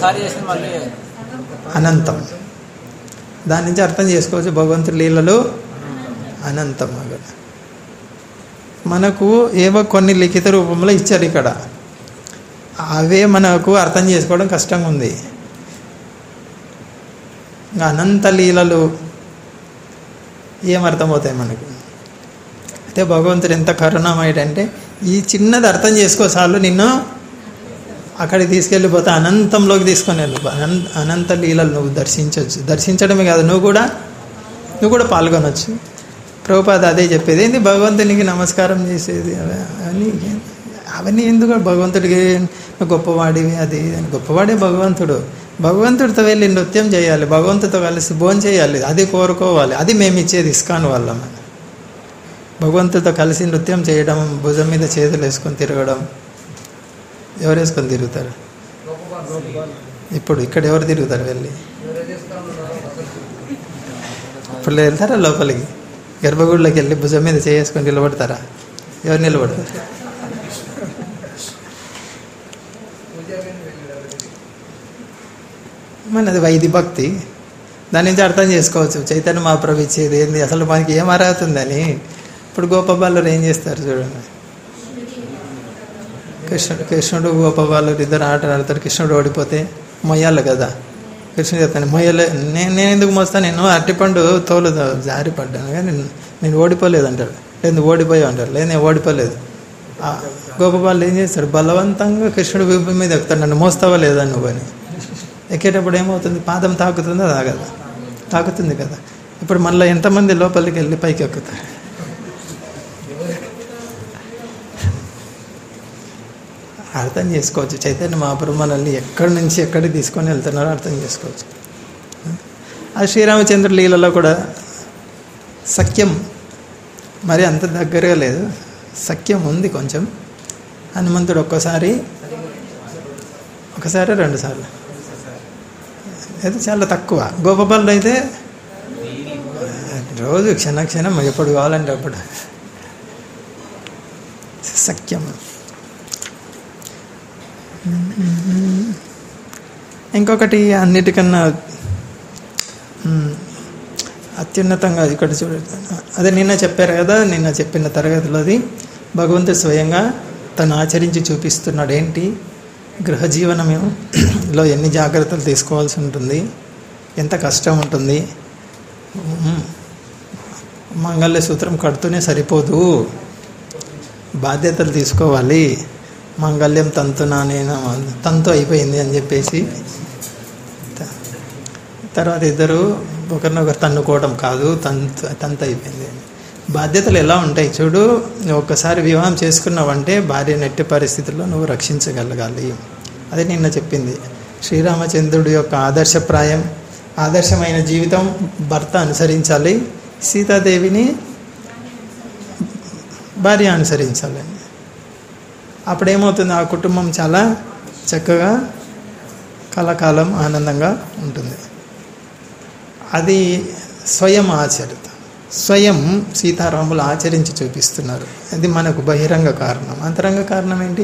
Speaker 1: అనంతం. దాని నుంచి అర్థం చేసుకోవచ్చు భగవంతుడి లీలలు అనంతం. మనకు ఏవో కొన్ని లిఖిత రూపంలో ఇచ్చారు ఇక్కడ, అవే మనకు అర్థం చేసుకోవడం కష్టంగా ఉంది. ఇంకా అనంత లీలలు ఏమర్థమవుతాయి మనకు? అయితే భగవంతుడు ఎంత కరుణామయుడంటే, ఈ చిన్నది అర్థం చేసుకో చాలు, నిన్ను అక్కడికి తీసుకెళ్ళిపోతే అనంతంలోకి తీసుకొని వెళ్ళు. అనంత లీలలు నువ్వు దర్శించవచ్చు. దర్శించడమే కాదు, నువ్వు కూడా పాల్గొనవచ్చు. ప్రభుపాద అదే చెప్పేది. ఏంది భగవంతునికి నమస్కారం చేసేది అవన్నీ ఎందుకు? భగవంతుడికి గొప్పవాడివి, అది గొప్పవాడే భగవంతుడు. భగవంతుడితో వెళ్ళి నృత్యం చేయాలి, భగవంతుడితో కలిసి భోజనం చేయాలి, అది కోరుకోవాలి. అది మేము ఇచ్చేది ఇస్కాన్ వాళ్ళం. భగవంతుడితో కలిసి నృత్యం చేయడం, భుజం మీద చేతులు వేసుకొని తిరగడం. ఎవరు వేసుకొని తిరుగుతారు? ఇప్పుడు ఇక్కడ ఎవరు తిరుగుతారు వెళ్ళి? ఇప్పుడు వెళ్తారా లోపలికి? గర్భగుడిలోకి వెళ్ళి భుజం మీద చేసుకొని నిలబడతారా? ఎవరు నిలబడతారు? మనది వైది భక్తి. దాని నుంచి అర్థం చేసుకోవచ్చు చైతన్య మహాప్రభు ఇచ్చేది ఏంది, అసలు మనకి ఏం అర్హతుందని. ఇప్పుడు గోపబాలురు ఏం చేస్తారు చూడండి. కృష్ణుడు గోపబాలురు ఇద్దరు ఆట ఆడతారు. కృష్ణుడు ఓడిపోతే మొయ్యాలి కదా. కృష్ణుడు చెప్తాను మొయ్యలే, నేను ఎందుకు మోస్తాను, నేను అరటిపండు తోలు జారి పడ్డాను కానీ నేను ఓడిపోలేదు అంటాడు. లేదు ఓడిపోయావు అంటారు. లేదు నేను ఓడిపోలేదు. గోపబాలు ఏం చేస్తాడు, బలవంతంగా కృష్ణుడు వీపు మీద ఎక్కుతాడు, నన్ను మోస్తావా లేదా నువ్వు అని. ఎక్కేటప్పుడు ఏమవుతుంది, పాదం తాకుతుందా తాగదా? తాకుతుంది కదా. ఇప్పుడు మళ్ళీ ఎంతమంది లోపలికి వెళ్ళి పైకి ఎక్కుతారు? అర్థం చేసుకోవచ్చు చైతన్య మహాప్రభు మనల్ని ఎక్కడి నుంచి ఎక్కడికి తీసుకొని వెళ్తున్నారో అర్థం చేసుకోవచ్చు. ఆ శ్రీరామచంద్ర లీలలో కూడా సఖ్యం మరి అంత దగ్గరగా లేదు, సఖ్యం ఉంది కొంచెం. హనుమంతుడు ఒకసారి రెండుసార్లు అయితే చాలా తక్కువ. గోపబాలుడు అయితే రోజు క్షణక్షణం ఎప్పుడు కావాలంటే అప్పుడు సఖ్యం. ఇంకొకటి అన్నిటికన్నా అత్యున్నతంగా ఇక్కడ చూడండి, అదే నిన్న చెప్పారు కదా, నిన్న చెప్పిన తరగతిలోది భగవంతుడు స్వయంగా తను ఆచరించి చూపిస్తున్నాడు. ఏంటి, గృహజీవనంలో ఎన్ని జాగ్రత్తలు తీసుకోవాల్సి ఉంటుంది, ఎంత కష్టం ఉంటుంది. మంగళ సూత్రం కడుతూనే సరిపోదు, బాధ్యతలు తీసుకోవాలి. మంగళ్యం నేను తంతు అయిపోయింది అని చెప్పేసి తర్వాత ఇద్దరు ఒకరినొకరు తన్నుకోవడం కాదు, తంతు అయిపోయింది. బాధ్యతలు ఎలా ఉంటాయి చూడు. ఒక్కసారి వివాహం చేసుకున్నావంటే భార్యను ఎట్టి పరిస్థితుల్లో నువ్వు రక్షించగలగాలి. అదే నిన్న చెప్పింది. శ్రీరామచంద్రుడి యొక్క ఆదర్శమైన జీవితం భర్త అనుసరించాలి, సీతాదేవిని భార్య అనుసరించాలి. అప్పుడేమవుతుంది, ఆ కుటుంబం చాలా చక్కగా కలకాలం ఆనందంగా ఉంటుంది. అది స్వయం ఆచరిత, స్వయం సీతారాములు ఆచరించి చూపిస్తున్నారు. అది మనకు బహిరంగ కారణం. అంతరంగ కారణం ఏంటి,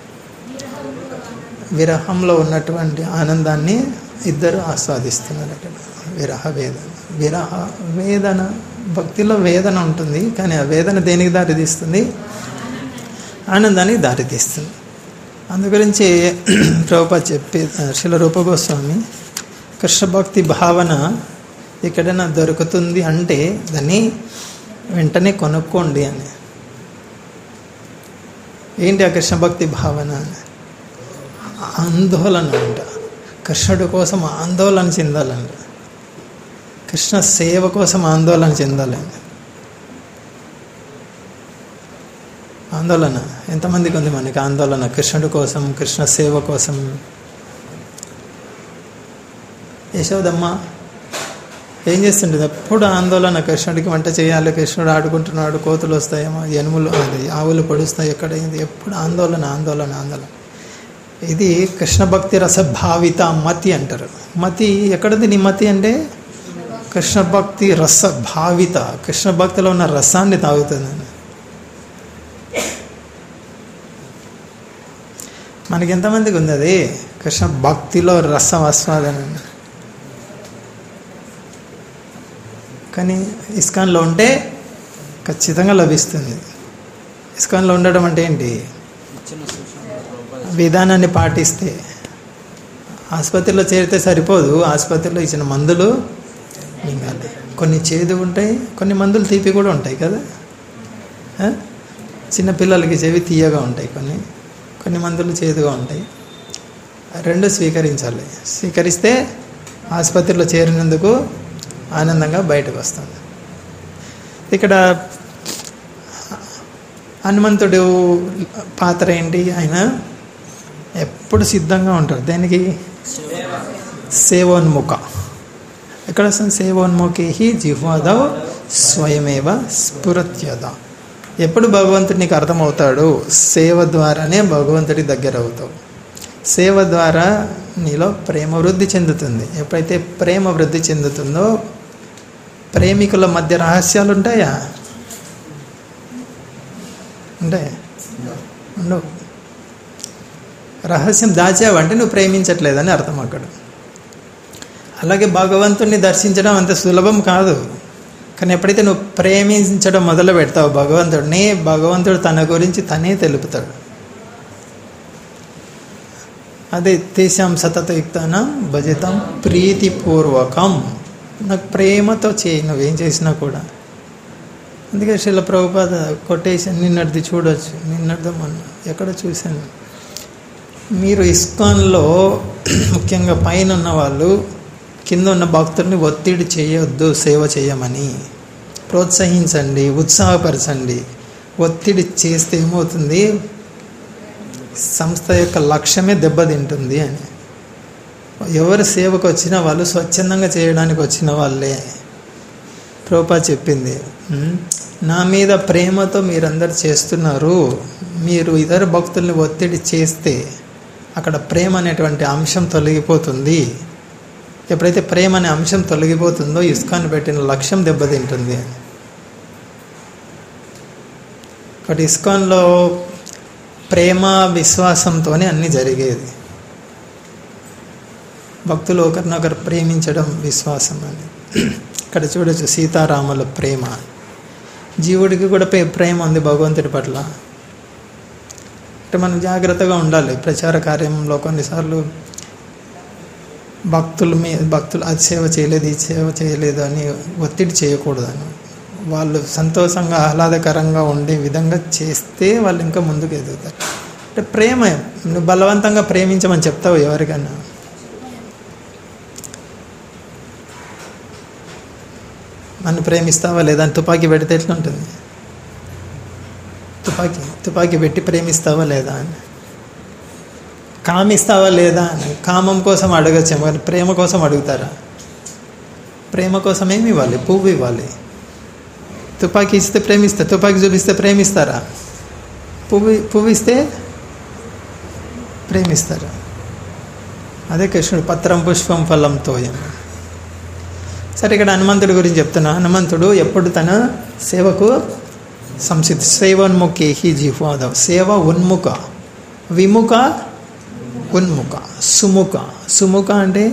Speaker 1: విరహంలో ఉన్నటువంటి ఆనందాన్ని ఇద్దరు ఆస్వాదిస్తున్నారు. అక్కడ విరహ వేదన, భక్తిలో వేదన ఉంటుంది కానీ ఆ వేదన దేనికి దారితీస్తుంది, ఆనందానికి దారితీస్తుంది. అందుగురించి ప్రభుపాద చెప్పి శ్రీల రూప గోస్వామి కృష్ణ భక్తి భావన ఎక్కడైనా దొరుకుతుంది అంటే దాన్ని వెంటనే కొనుక్కోండి అని. ఏంటి ఆ కృష్ణ భక్తి భావన? ఆందోళన అంట, కృష్ణుడి కోసం ఆందోళన చెందాలంట, కృష్ణ సేవ కోసం ఆందోళన చెందాలండి. ఆందోళన ఎంతమందికి ఉంది మనకి ఆందోళన, కృష్ణుడి కోసం, కృష్ణ సేవ కోసం. యశోదమ్మ ఏం చేస్తుంటుంది, ఎప్పుడు ఆందోళన, కృష్ణుడికి వంట చేయాలి, కృష్ణుడు ఆడుకుంటున్నాడు, కోతులు వస్తాయేమో, ఎనుములు అది ఆవులు పొడుస్తాయి, ఎక్కడైంది, ఎప్పుడు ఆందోళన ఆందోళన ఆందోళన. ఇది కృష్ణ భక్తి రసభావిత మతి అంటారు. మతి ఎక్కడుంది నీ మతి అంటే కృష్ణ భక్తి రసభావిత, కృష్ణ భక్తిలో ఉన్న రసాన్ని తాగుతుందని. మనకి ఎంతమందికి ఉంది అది, కృష్ణ భక్తిలో రసం ఆస్వాదన. కానీ ఇస్కాన్లో ఉంటే ఖచ్చితంగా లభిస్తుంది. ఇస్కాన్లో ఉండడం అంటే ఏంటి, విధానాన్ని పాటిస్తే. ఆసుపత్రిలో చేరితే సరిపోదు, ఆసుపత్రిలో ఇచ్చిన మందులు మింగాలి. కొన్ని చేదు ఉంటాయి, కొన్ని మందులు తీపి కూడా ఉంటాయి కదా. చిన్నపిల్లలకి చెవి తీయగా ఉంటాయి, కొన్ని మందులు చేదుగా ఉంటాయి. రెండు స్వీకరించాలి. స్వీకరిస్తే ఆసుపత్రిలో చేరినందుకు ఆనందంగా బయటకు వస్తుంది. ఇక్కడ హనుమంతుడు పాత్ర ఏంటి, ఆయన ఎప్పుడు సిద్ధంగా ఉంటాడు దేనికి, సేవోన్ముఖ. ఎక్కడ వస్తుంది, సేవోన్ముఖి జిహ్వాదౌ స్వయమేవ స్ఫురత్యద. ఎప్పుడు భగవంతుడు నీకు అర్థమవుతాడు, సేవ ద్వారానే భగవంతుడి దగ్గర అవుతావు. సేవ ద్వారా నీలో ప్రేమ వృద్ధి చెందుతుంది. ఎప్పుడైతే ప్రేమ వృద్ధి చెందుతుందో ప్రేమికుల మధ్య రహస్యాలు ఉంటాయా? ఉంటాయా? ఉండవు. రహస్యం దాచావంటే నువ్వు ప్రేమించట్లేదని అర్థం అక్కడ. అలాగే భగవంతుడిని దర్శించడం అంత సులభం కాదు. కానీ ఎప్పుడైతే నువ్వు ప్రేమించడం మొదలు పెడతావు భగవంతుడిని, భగవంతుడు తన గురించి తనే తెలుపుతాడు. అదే తేషాం సతతయుక్తానాం భజతాం ప్రీతిపూర్వకం. నాకు ప్రేమతో చేయి నువ్వేం చేసినా కూడా. అందుకే శ్రీల ప్రభుపాద కొటేషన్ నిన్నటిది చూడొచ్చు, నిన్నటిదో మొన్న ఎక్కడ చూశాను. మీరు ఇస్కాన్లో ముఖ్యంగా పైన ఉన్న వాళ్ళు కింద ఉన్న భక్తుల్ని ఒత్తిడి చేయొద్దు, సేవ చేయమని ప్రోత్సహించండి, ఉత్సాహపరచండి. ఒత్తిడి చేస్తే ఏమవుతుంది, సంస్థ యొక్క లక్ష్యమే దెబ్బతింటుంది అని. ఎవరు సేవకు వచ్చినా వాళ్ళు స్వచ్ఛందంగా చేయడానికి వచ్చిన వాళ్ళే. ప్రభుపాద చెప్పింది, నా మీద ప్రేమతో మీరందరు చేస్తున్నారు, మీరు ఇతర భక్తుల్ని ఒత్తిడి చేస్తే అక్కడ ప్రేమ అనేటువంటి అంశం తొలగిపోతుంది. ఎప్పుడైతే ప్రేమ అనే అంశం తొలగిపోతుందో ఇస్కాన్ పెట్టిన లక్ష్యం దెబ్బతింటుంది. కాబట్టి ఇస్కాన్లో ప్రేమ విశ్వాసంతోనే అన్నీ జరిగేది. భక్తులు ఒకరినొకరు ప్రేమించడం విశ్వాసం అని. ఇక్కడ చూడొచ్చు సీతారాముల ప్రేమ. జీవుడికి కూడా ప్రేమ ఉంది భగవంతుడి పట్ల. అంటే మనం జాగ్రత్తగా ఉండాలి. ప్రచార కార్యంలో కొన్నిసార్లు భక్తులు అది సేవ చేయలేదు, ఇది సేవ చేయలేదు అని ఒత్తిడి చేయకూడదని. వాళ్ళు సంతోషంగా ఆహ్లాదకరంగా ఉండే విధంగా చేస్తే వాళ్ళు ఇంకా ముందుకు ఎదుగుతారు. అంటే ప్రేమ, నువ్వు బలవంతంగా ప్రేమించమని చెప్తావు ఎవరికైనా? నన్ను ప్రేమిస్తావా లేదా అని తుపాకీ పెడితే ఎట్లా ఉంటుంది? తుపాకీ పెట్టి ప్రేమిస్తావా లేదా అని, కామిస్తావా లేదా అని కామం కోసం అడగచ్చేమో, కానీ ప్రేమ కోసం అడుగుతారా? ప్రేమ కోసం ఏమి ఇవ్వాలి? పువ్వు ఇవ్వాలి. తుపాకీ ఇస్తే ప్రేమిస్తారు, తుపాకీ చూపిస్తే ప్రేమిస్తారా? పువ్వు ఇస్తే ప్రేమిస్తారా? అదే కృష్ణుడు పత్రం పుష్పం ఫలం తోయం. సరే, ఇక్కడ హనుమంతుడి గురించి చెప్తున్నా. హనుమంతుడు ఎప్పుడు తన సేవకు సంసిద్ధ. సేవోన్ముఖే హి జిహ్వాదవ్. సేవ ఉన్ముఖ, విముఖ, ఉన్ముఖ, సుముఖ. సుముఖ అంటే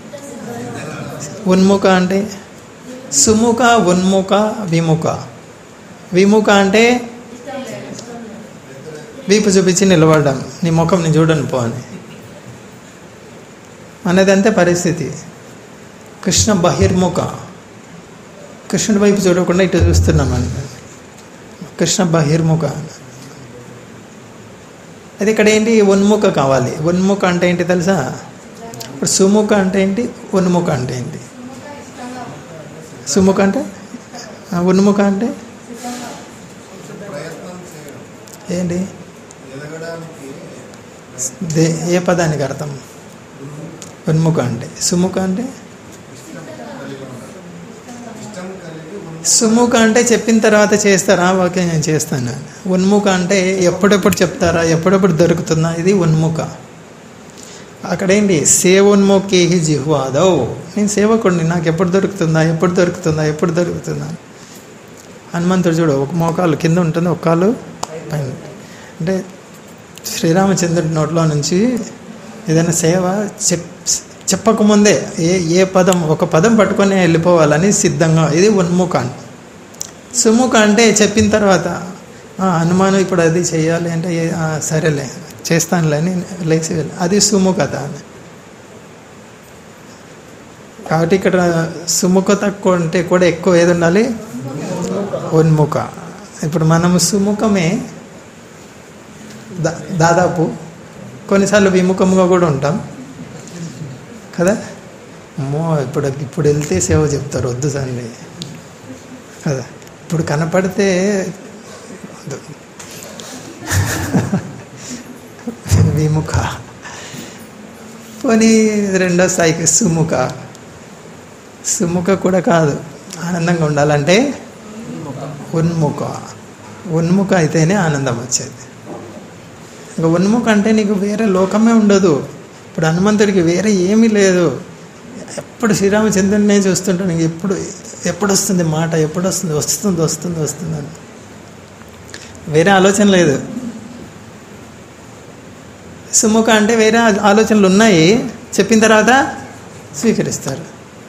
Speaker 1: ఉన్ముఖ అంటే సుముఖ, ఉన్ముఖ, విముఖ. విముఖ అంటే వీపు చూపించి నిలబడడం, నీ ముఖం నేను చూడను పో అని అనేది అంతే పరిస్థితి. కృష్ణ బహిర్ముఖ, కృష్ణుడి వైపు చూడకుండా ఇటు చూస్తున్నామని కృష్ణ బహిర్ముఖ. అది ఇక్కడ ఏంటి? ఉన్ముఖ కావాలి. ఉన్ముఖ అంటే ఏంటి తెలుసా? ఇప్పుడు సుముఖ అంటే ఏంటి, ఉన్ముఖ అంటే ఏంటి? సుముఖ అంటే, ఉన్ముఖ అంటే ఏంటి? ఏ పదానికి అర్థం? ఉన్ముఖ అంటే. సుముఖ అంటే, సుముఖ అంటే చెప్పిన తర్వాత చేస్తారా? ఓకే నేను చేస్తాను. ఉన్ముఖ అంటే ఎప్పుడెప్పుడు చెప్తారా, ఎప్పుడెప్పుడు దొరుకుతుందా, ఇది ఉన్ముఖ. అక్కడేంటి? సేవోన్ముఖే హి జిహ్వాదవ్. నేను సేవకుడిని, నాకు ఎప్పుడు దొరుకుతుందా, ఎప్పుడు దొరుకుతుందా, ఎప్పుడు దొరుకుతుందా. హనుమంతుడు చూడు, ఒక మోకాలు కింద ఉంటుంది, ఒక కాలు పైన. అంటే శ్రీరామచంద్రుడి నోట్లో నుంచి ఏదైనా సేవ చెప్పకముందే ఏ పదం, ఒక పదం పట్టుకొని వెళ్ళిపోవాలని సిద్ధంగా, ఇది ఉన్ముఖ. సుముఖ అంటే చెప్పిన తర్వాత హనుమాను ఇప్పుడు అది చేయాలి అంటే సరేలే చేస్తానులే అని లేచి వెళ్ళి, అది సుముఖత. కాబట్టి ఇక్కడ సుముఖత అంటే కూడా ఎక్కువ ఏది ఉండాలి? ఉన్ముఖ. ఇప్పుడు మనము సుముఖమే దాదాపు, కొన్నిసార్లు విముఖంగా కూడా ఉంటాం కదా. ఇప్పుడు వెళ్తే సేవ చెప్తారు, వద్దు సండి కదా. ఇప్పుడు కనపడితే విముఖ. పోనీ రెండో స్థాయికి సుముఖ. సుముఖ కూడా కాదు, ఆనందంగా ఉండాలంటే ఉన్ముఖ. ఉన్ముఖ అయితేనే ఆనందం వచ్చేది. ఇంకా ఉన్ముఖ అంటే నీకు వేరే లోకమే ఉండదు. ఇప్పుడు హనుమంతుడికి వేరే ఏమీ లేదు, ఎప్పుడు శ్రీరామచంద్రుడినే చూస్తుంటాను, ఎప్పుడు వస్తుంది మాట, ఎప్పుడు వస్తుంది అని వేరే ఆలోచన లేదు. సుముఖ అంటే వేరే ఆలోచనలు ఉన్నాయి, చెప్పిన తర్వాత స్వీకరిస్తారు.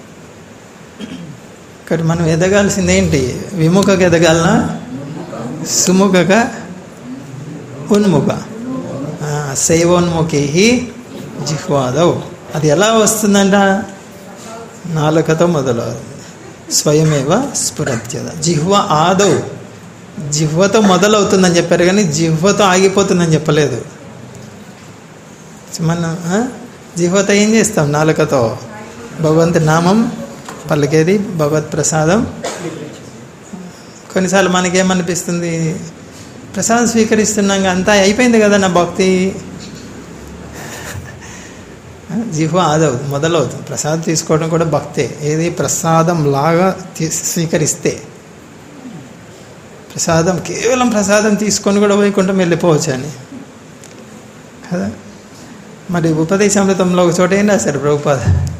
Speaker 1: ఇక్కడ మనం ఎదగాల్సింది ఏంటి? విముఖకు ఎదగాలనా, సుముఖక ఉన్ముఖ? శైవోన్ముఖి జిహ్వాదవ్. అది ఎలా వస్తుందంట? నాలుకతో మొదలవుతుంది. స్వయమేవ స్ఫురత్యద. జిహ్వ ఆదవ్, జిహ్వతో మొదలవుతుందని చెప్పారు కానీ జిహ్వతో ఆగిపోతుందని చెప్పలేదు. మనం జిహ్వతో ఏం చేస్తాం? నాలుకతో భగవంతు నామం పలికేది, భగవత్ ప్రసాదం. కొన్నిసార్లు మనకేమనిపిస్తుంది, ప్రసాదం స్వీకరిస్తున్నాక అంతా అయిపోయింది కదా నా భక్తి. జిహ్వ ఆదవ్ మొదలవుతుంది. ప్రసాదం తీసుకోవడం కూడా భక్తే. ఏది ప్రసాదం లాగా స్వీకరిస్తే, ప్రసాదం కేవలం ప్రసాదం తీసుకొని కూడా వైకుంఠం వెళ్ళిపోవచ్చు అని కదా. మరి ఉపదేశామృతంలో ఒక చోట ఏం రాశారు ప్రభుపాద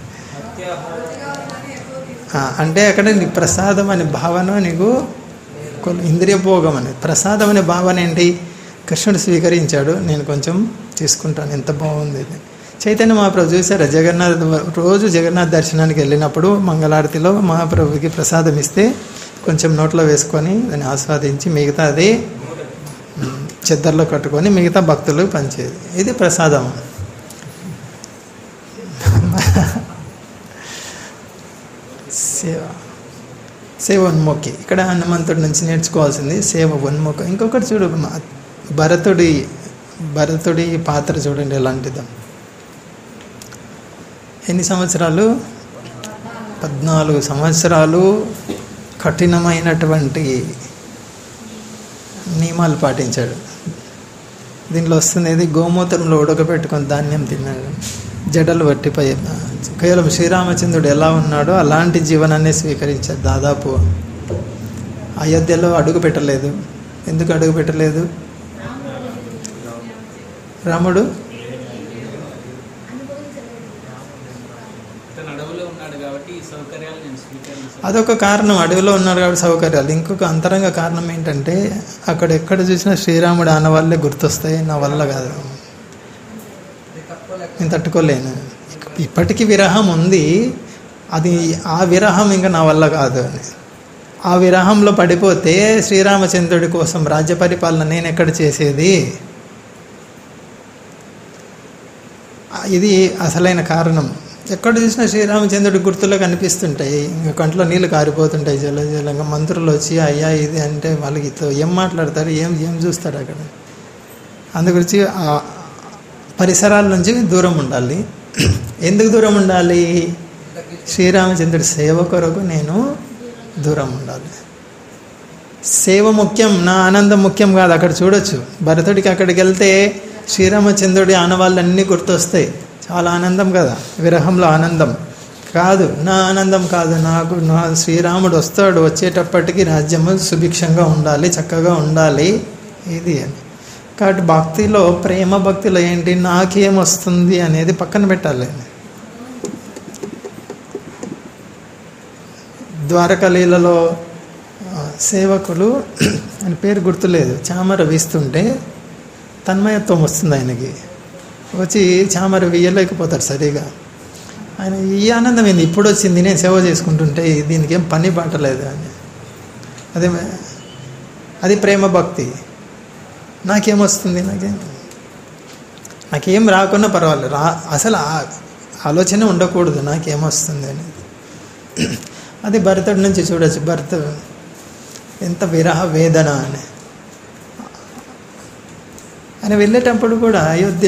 Speaker 1: అంటే అక్కడ నీకు ప్రసాదం అనే భావన, నీకు ఇంద్రియ భోగం అనేది. ప్రసాదం అనే భావన ఏంటి? కృష్ణుడు స్వీకరించాడు, నేను కొంచెం తీసుకుంటాను, ఎంత బాగుంది ఇది. చైతన్య మహాప్రభు చూసారా, రోజు జగన్నాథ్ దర్శనానికి వెళ్ళినప్పుడు మంగళారతిలో మహాప్రభుకి ప్రసాదం ఇస్తే కొంచెం నోట్లో వేసుకొని దాన్ని ఆస్వాదించి మిగతా అది చెద్దర్లో కట్టుకొని మిగతా భక్తులు పంచేది. ఇది ప్రసాదం. సేవోన్ముఖి. ఇక్కడ హనుమంతుడి నుంచి నేర్చుకోవాల్సింది సేవ ఉన్ముఖ. ఇంకొకటి చూడు, భరతుడి పాత్ర చూడండి ఎలాంటిదో. ఎన్ని సంవత్సరాలు? 14 సంవత్సరాలు కఠినమైనటువంటి నియమాలు పాటించాడు. దీంట్లో వస్తుంది గోమూత్రంలో ఉడకబెట్టుకొని ధాన్యం తిన్నాడు, జడలు పట్టిపోయి. కేవలం శ్రీరామచంద్రుడు ఎలా ఉన్నాడో అలాంటి జీవనాన్ని స్వీకరించాడు. దాదాపు అయోధ్యలో అడుగు పెట్టలేదు. ఎందుకు అడుగు పెట్టలేదు? రాముడు అదొక కారణం, అడవిలో ఉన్నాడు కాబట్టి సౌకర్యాలు. ఇంకొక అంతరంగ కారణం ఏంటంటే అక్కడ ఎక్కడ చూసినా శ్రీరాముడు ఆనవాళ్ళే గుర్తొస్తాయి. నా వల్ల కాదు, నేను తట్టుకోలేను. ఇప్పటికీ విరహం ఉంది, అది ఆ విరహం ఇంకా నా వల్ల కాదు అని. ఆ విరహంలో పడిపోతే శ్రీరామచంద్రుడి కోసం రాజ్య పరిపాలన నేను ఎక్కడ చేసేది? ఇది అసలైన కారణం. ఎక్కడ చూసినా శ్రీరామచంద్రుడి గుర్తులు కనిపిస్తుంటాయి, ఇంకా కంట్లో నీళ్ళు కారిపోతుంటాయి జలంగా. మంత్రులు వచ్చి అయ్యా ఇది అంటే వాళ్ళకి ఏం మాట్లాడతారు, ఏం చూస్తారు అక్కడ. అందుగురించి ఆ పరిసరాల నుంచి దూరం ఉండాలి. ఎందుకు దూరం ఉండాలి? శ్రీరామచంద్రుడి సేవ కొరకు నేను దూరం ఉండాలి. సేవ ముఖ్యం, నా ఆనందం ముఖ్యం కాదు. అక్కడ చూడొచ్చు, భరతుడికి అక్కడికి వెళ్తే శ్రీరామచంద్రుడి ఆనవాళ్ళన్నీ గుర్తొస్తాయి. చాలా ఆనందం కదా, విరహంలో ఆనందం కాదు, నా ఆనందం కాదు. నా శ్రీరాముడు వస్తాడు, వచ్చేటప్పటికి రాజ్యము సుభిక్షంగా ఉండాలి, చక్కగా ఉండాలి ఇది అని. కాబట్టి భక్తిలో, ప్రేమ భక్తిలో ఏంటి, నాకేమొస్తుంది అనేది పక్కన పెట్టాలి. ద్వారకాలీలలో సేవకులు, ఆయన పేరు గుర్తులేదు, చామర వీస్తుంటే తన్మయత్వం వస్తుంది ఆయనకి. వచ్చి చామర వీయలేకపోతారు సరిగా. ఆయన ఈ ఆనందం ఏంది, ఇప్పుడు వచ్చింది, నేను సేవ చేసుకుంటుంటే దీనికి ఏం పని బాటలేదు అని. అది ప్రేమ భక్తి. నాకేమొస్తుంది, నాకేం రాకున్నా పర్వాలేదు, అసలు ఆలోచన ఉండకూడదు నాకేమొస్తుంది అనేది. అది భరతుడి నుంచి చూడొచ్చు. భరత ఎంత విరహ వేదన అని. ఆయన వెళ్ళేటప్పుడు కూడా అయోధ్య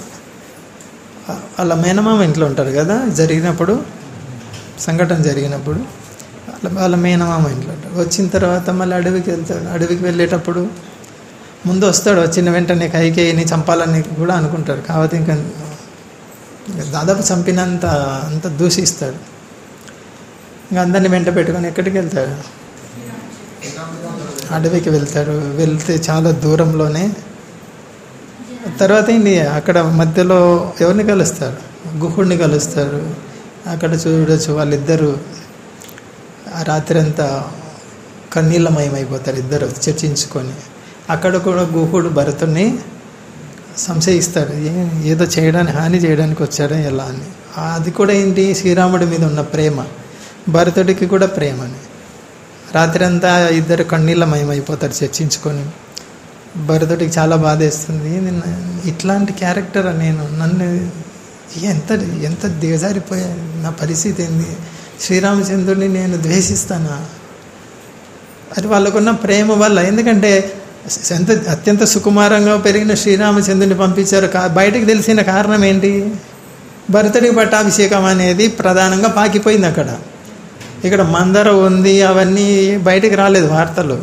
Speaker 1: వాళ్ళ మేనమామ ఇంట్లో ఉంటారు కదా, సంఘటన జరిగినప్పుడు వాళ్ళ మేనమామ ఇంట్లో ఉంటారు. వచ్చిన తర్వాత మళ్ళీ అడవికి వెళ్తాడు. అడవికి వెళ్ళేటప్పుడు ముందు వస్తాడు, వచ్చిన వెంటనే కైకేయిని చంపాలని కూడా అనుకుంటారు. కాబట్టి ఇంకా దాదాపు చంపినంత అంత దూషిస్తాడు. ఇంకా అందరినీ వెంట పెట్టుకొని ఎక్కడికి వెళ్తాడు? అడవికి వెళ్తాడు. వెళ్తే చాలా దూరంలోనే తర్వాత ఏంటి, అక్కడ మధ్యలో ఎవరిని కలుస్తారు, గుహుడిని కలుస్తారు. అక్కడ చూడొచ్చు వాళ్ళిద్దరూ ఆ రాత్రి అంతా కన్నీళ్ళమయమైపోతారు ఇద్దరు చర్చించుకొని. అక్కడ కూడా గుహుడు భరతుడిని సంశయిస్తాడు, ఏదో చేయడానికి, హాని చేయడానికి వచ్చాడా ఎలా అని. అది కూడా ఏంటి, శ్రీరాముడి మీద ఉన్న ప్రేమ, భరతుడికి కూడా ప్రేమని. రాత్రి అంతా ఇద్దరు కన్నీళ్ళమయమైపోతారు చర్చించుకొని. భరతుడికి చాలా బాధేస్తుంది, ఇట్లాంటి క్యారెక్టర్ నేను, నన్ను ఎంత ఎంత దిగజారిపోయా, నా పరిస్థితి ఏంది, శ్రీరామచంద్రుడిని నేను ద్వేషిస్తానా. అది వాళ్ళకున్న ప్రేమ వల్ల. ఎందుకంటే అత్యంత సుకుమారంగా పెరిగిన శ్రీరామచంద్రుని పంపించారు. బయటకు తెలిసిన కారణం ఏంటి, భరతుడికి పట్టాభిషేకం అనేది ప్రధానంగా పాకిపోయింది అక్కడ. ఇక్కడ మందర ఉంది, అవన్నీ బయటకు రాలేదు వార్తలు.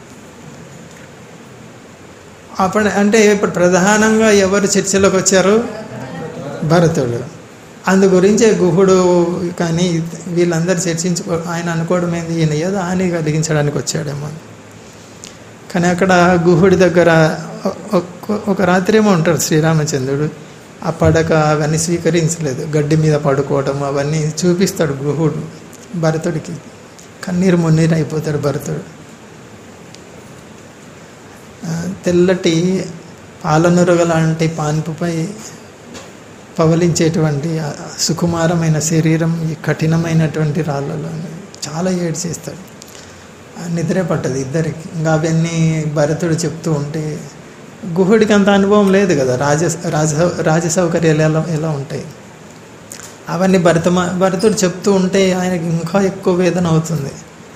Speaker 1: అప్పుడు అంటే ఇప్పుడు ప్రధానంగా ఎవరు చర్చలోకి వచ్చారు, భరతుడు. అందు గురించే గుహుడు కానీ వీళ్ళందరూ చర్చించుకో, ఆయన అనుకోవడం ఏంది, ఈయన ఏదో హాని కలిగించడానికి వచ్చాడేమో. కానీ అక్కడ గుహుడి దగ్గర ఒక రాత్రి ఏమో ఉంటాడు శ్రీరామచంద్రుడు. ఆ పడక అవన్నీ స్వీకరించలేదు, గడ్డి మీద పడుకోవడం అవన్నీ చూపిస్తాడు గుహుడు భరతుడికి. కన్నీరు మున్నీరు అయిపోతాడు భరతుడు. తెల్లటి పాలనురగ లాంటి పాన్పుపై పవలించేటువంటి సుకుమారమైన శరీరం ఈ కఠినమైనటువంటి రాళ్ళలో చాలా ఏడ్చేస్తాడు. నిద్రే పట్టదు ఇద్దరికి. ఇంకా అవన్నీ భరతుడు చెప్తూ ఉంటే, గుహుడికి అంత అనుభవం లేదు కదా, రాజ సౌకర్యాలు ఎలా ఉంటాయి అవన్నీ భరతుడు చెప్తూ ఉంటే ఆయనకి ఇంకా ఎక్కువ వేదన అవుతుంది.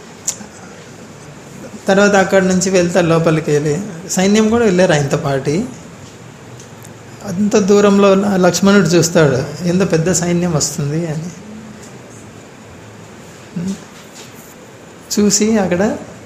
Speaker 1: తర్వాత అక్కడి నుంచి వెళ్తారు లోపలికి వెళ్ళి. సైన్యం కూడా వెళ్ళారు ఆయనతో పాటి. అంత దూరంలో లక్ష్మణుడు చూస్తాడు, ఎంత పెద్ద సైన్యం వస్తుంది అని. చూసి అక్కడ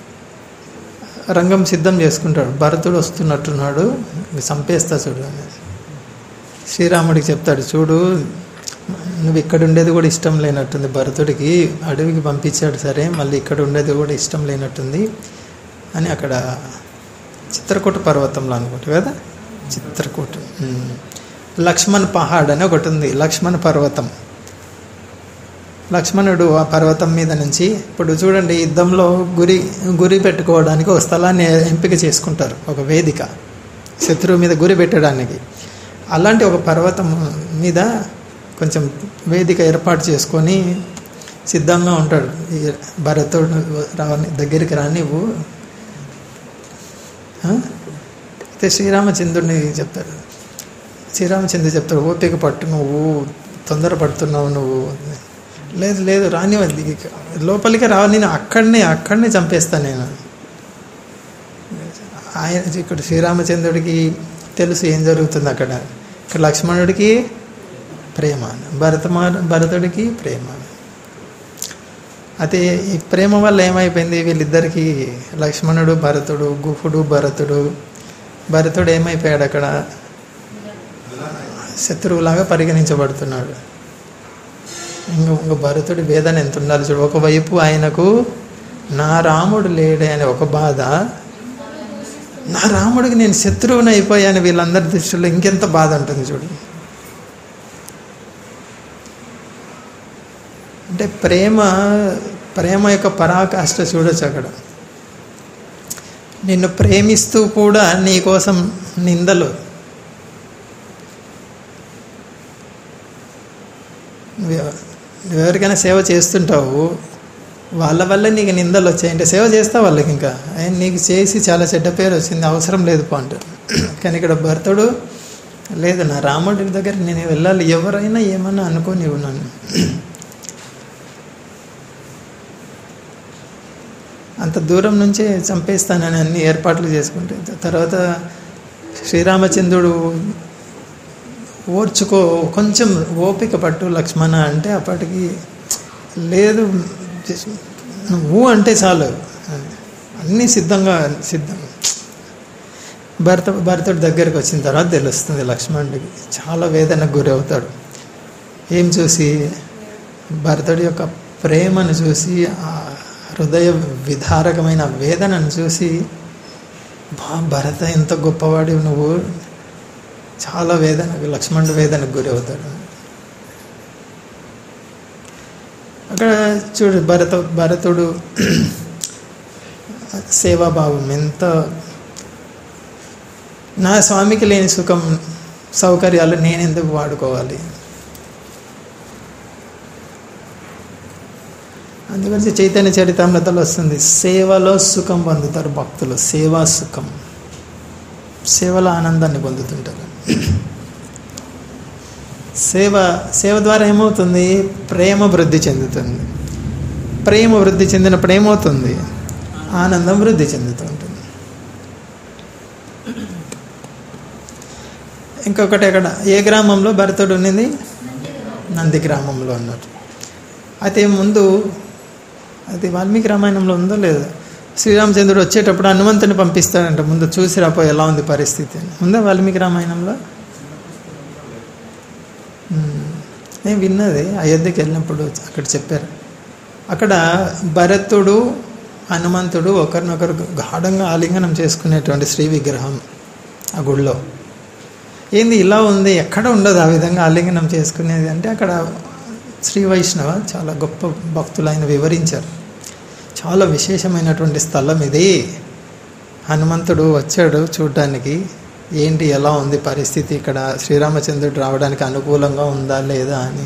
Speaker 1: రంగం సిద్ధం చేసుకుంటాడు. భరతుడు వస్తున్నట్టున్నాడు, చంపేస్తా చూడు అని శ్రీరాముడికి చెప్తాడు. చూడు, నువ్వు ఇక్కడ ఉండేది కూడా ఇష్టం లేనట్టుంది, భరతుడికి అడవికి పంపించాడు సరే, మళ్ళీ ఇక్కడ ఉండేది కూడా ఇష్టం లేనట్టుంది అని. అక్కడ చిత్రకూట పర్వతంలో అనుకుంటా కదా, చిత్రకూట, లక్ష్మణ్ పహాడ్ అని ఒకటి ఉంది, లక్ష్మణ్ పర్వతం. లక్ష్మణుడు ఆ పర్వతం మీద నుంచి, ఇప్పుడు చూడండి యుద్ధంలో గురి పెట్టుకోవడానికి ఒక స్థలాన్ని ఎంపిక చేసుకుంటారు, ఒక వేదిక శత్రువు మీద గురి పెట్టడానికి. అలాంటి ఒక పర్వతం మీద కొంచెం వేదిక ఏర్పాటు చేసుకొని సిద్ధంగా ఉంటాడు. భరతుడు దగ్గరికి రానివ్వు అయితే శ్రీరామచంద్రుడిని చెప్తాడు. శ్రీరామచంద్రుడు చెప్తాడు, ఓపిక పట్టు, నువ్వు తొందరపడుతున్నావు, నువ్వు లేదు లేదు రానివ్వండి, లోపలికి రావు, నేను అక్కడనే చంపేస్తాను నేను. ఆయన ఇక్కడ శ్రీరామచంద్రుడికి తెలుసు ఏం జరుగుతుంది అక్కడ. ఇక్కడ లక్ష్మణుడికి ప్రేమ, భరతుడికి ప్రేమ. అయితే ఈ ప్రేమ వల్ల ఏమైపోయింది వీళ్ళిద్దరికీ, లక్ష్మణుడు భరతుడు, గుహుడు భరతుడు ఏమైపోయాడు అక్కడ, శత్రువులాగా పరిగణించబడుతున్నాడు. ఇంక భరతుడి వేదన ఎంత ఉండాలి చూడు. ఒకవైపు ఆయనకు నా రాముడు లేడే అనే ఒక బాధ, నా రాముడికి నేను శత్రువుని అయిపోయాను వీళ్ళందరి దృష్టిలో ఇంకెంత బాధ ఉంటుంది చూడు. అంటే ప్రేమ యొక్క పరాకాష్ఠ చూడొచ్చు అక్కడ. నిన్ను ప్రేమిస్తూ కూడా నీ కోసం నిందలు. ఎవరికైనా సేవ చేస్తుంటావు, వాళ్ళ వల్ల నీకు నిందలు వచ్చాయంటే సేవ చేస్తావు వాళ్ళకి, ఇంకా ఆయన నీకు చేసి చాలా చెడ్డ పేరు వచ్చింది, అవసరం లేదు పాయింట్. కానీ ఇక్కడ భరతుడు లేదు, నా రాముడి దగ్గర నేను వెళ్ళాలి, ఎవరైనా ఏమన్నా అనుకోని ఉన్నాను. అంత దూరం నుంచే చంపేస్తానని అన్ని ఏర్పాట్లు చేసుకుంటే, తర్వాత శ్రీరామచంద్రుడు ఓర్చుకో, కొంచెం ఓపిక పట్టు లక్ష్మణ అంటే, అప్పటికి లేదు నువ్వు అంటే చాలు, అన్నీ సిద్ధం. భరతుడి దగ్గరికి వచ్చిన తర్వాత తెలుస్తుంది లక్ష్మణుడికి, చాలా వేదనకు గురి అవుతాడు. ఏం చూసి, భరతుడి యొక్క ప్రేమను చూసి, ఆ హృదయ విదారకమైన వేదనను చూసి, భరత ఎంత గొప్పవాడి నువ్వు, చాలా వేదనకు, లక్ష్మణుడు వేదనకు గురి అవుతాడు. అక్కడ చూడు భరతుడు సేవాభావం ఎంత, నా స్వామికి లేని సుఖం సౌకర్యాలు నేను ఎందుకు వాడుకోవాలి. అందుకని చైతన్య చరితామృతలో వస్తుంది, సేవలో సుఖం పొందుతారు భక్తులు. సేవా సుఖం, సేవలో ఆనందాన్ని పొందుతుంటారు. సేవ ద్వారా ఏమవుతుంది? ప్రేమ వృద్ధి చెందుతుంది. ప్రేమ వృద్ధి చెందినప్పుడు ఏమవుతుంది? ఆనందం వృద్ధి చెందుతూ ఉంటుంది. ఇంకొకటి ఎక్కడ, ఏ గ్రామంలో భరతుడు ఉన్నది? నంది గ్రామంలో అన్నట్టు. అయితే ముందు అది వాల్మీకి రామాయణంలో ఉందో లేదో, శ్రీరామచంద్రుడు వచ్చేటప్పుడు హనుమంతుని పంపిస్తాడంట, ముందు చూసి రాపో ఎలా ఉంది పరిస్థితి అని. ఉందా వాల్మీకి రామాయణంలో? నేను విన్నది అయోధ్యకి వెళ్ళినప్పుడు అక్కడ చెప్పారు. అక్కడ భరతుడు హనుమంతుడు ఒకరినొకరు గాఢంగా ఆలింగనం చేసుకునేటువంటి శ్రీ విగ్రహం ఆ గుడిలో. ఏంది ఇలా ఉంది, ఎక్కడ ఉండదు ఆ విధంగా ఆలింగనం చేసుకునేది అంటే, అక్కడ శ్రీ వైష్ణవ చాలా గొప్ప భక్తులు ఆయన వివరించారు. చాలా విశేషమైనటువంటి స్థలం ఇది. హనుమంతుడు వచ్చాడు చూడటానికి, ఏంటి ఎలా ఉంది పరిస్థితి, ఇక్కడ శ్రీరామచంద్రుడు రావడానికి అనుకూలంగా ఉందా లేదా అని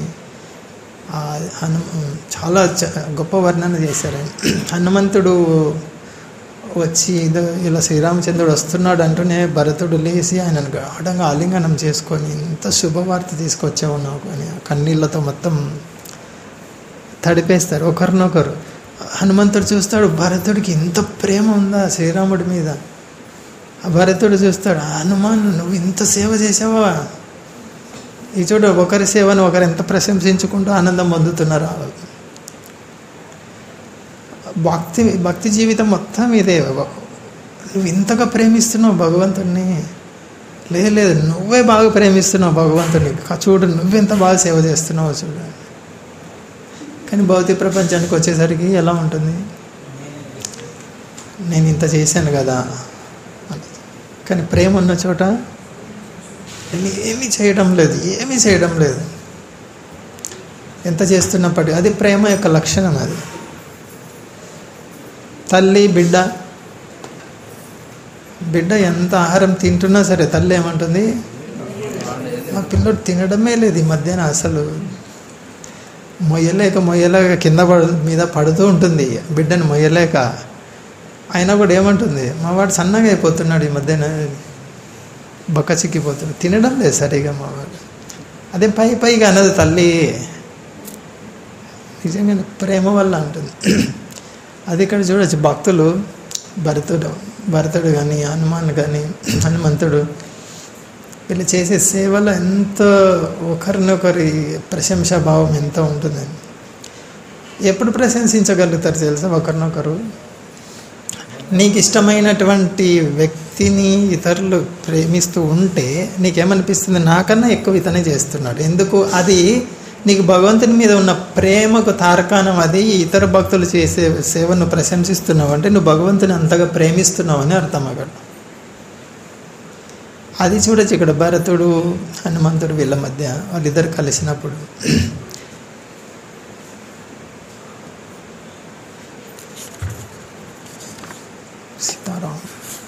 Speaker 1: చాలా గొప్ప వర్ణన చేశారు. హనుమంతుడు వచ్చి ఇలా శ్రీరామచంద్రుడు వస్తున్నాడు అంటూనే భరతుడు లేచి ఆయనను గాఢంగా ఆలింగనం చేసుకొని, ఇంత శుభవార్త తీసుకొచ్చావు నాకు అని కన్నీళ్లతో మొత్తం తడిపేస్తారు ఒకరినొకరు. హనుమంతుడు చూస్తాడు, భరతుడికి ఇంత ప్రేమ ఉందా శ్రీరాముడి మీద. భరతుడు చూస్తాడు, హనుమాన్ నువ్వు ఇంత సేవ చేసావా. ఈ చూడు, ఒకరి సేవను ఒకరు ఎంత ప్రశంసించుకుంటూ ఆనందం పొందుతున్నారు. భక్తి జీవితం మొత్తం ఇదే. నువ్వు ఇంతగా ప్రేమిస్తున్నావు భగవంతుడిని, లేదు నువ్వే బాగా ప్రేమిస్తున్నావు భగవంతుడిని, చూడు నువ్వెంత బాగా సేవ చేస్తున్నావు చూడు. కానీ భౌతిక ప్రపంచానికి వచ్చేసరికి ఎలా ఉంటుంది, నేను ఇంత చేశాను కదా. కానీ ప్రేమ ఉన్న చోట ఏమీ చేయడం లేదు. ఎంత చేస్తున్నప్పటికీ అది ప్రేమ యొక్క లక్షణం. అది తల్లి బిడ్డ ఎంత ఆహారం తింటున్నా సరే తల్లి ఏమంటుంది, మా పిల్లడు తినడమే లేదు ఈ మధ్యన, అసలు మొయ్యలేక కింద మీద పడుతూ ఉంటుంది బిడ్డను మొయ్యలేక. అయినా కూడా ఏమంటుంది, మా వాడు సన్నగా అయిపోతున్నాడు ఈ మధ్యన, బక్క చిక్కిపోతున్నాడు, తినడం లేదు సరిగా మా వాడు. అదే పైగా అన్నది తల్లి. నిజంగా ప్రేమ వల్ల అంటుంది. అది ఇక్కడ చూడొచ్చు. భక్తులు భరతుడు కానీ హనుమంతుడు వీళ్ళు చేసే సేవలో ఎంత ఒకరినొకరి ప్రశంసాభావం ఎంత ఉంటుందని. ఎప్పుడు ప్రశంసించగలుగుతారు తెలుసా ఒకరినొకరు? నీకు ఇష్టమైనటువంటి వ్యక్తిని ఇతరులు ప్రేమిస్తూ ఉంటే నీకేమనిపిస్తుంది, నాకన్నా ఎక్కువ ఇతనే చేస్తున్నాడు. ఎందుకు? అది నీకు భగవంతుని మీద ఉన్న ప్రేమకు తార్కాణం. అది ఇతర భక్తులు చేసే సేవను ప్రశంసిస్తున్నావు అంటే నువ్వు భగవంతుని అంతగా ప్రేమిస్తున్నావు అని అర్థం. అక్కడ అది చూడొచ్చు. ఇక్కడ భరతుడు హనుమంతుడు వీళ్ళ మధ్య వాళ్ళిద్దరు కలిసినప్పుడు సీతారాం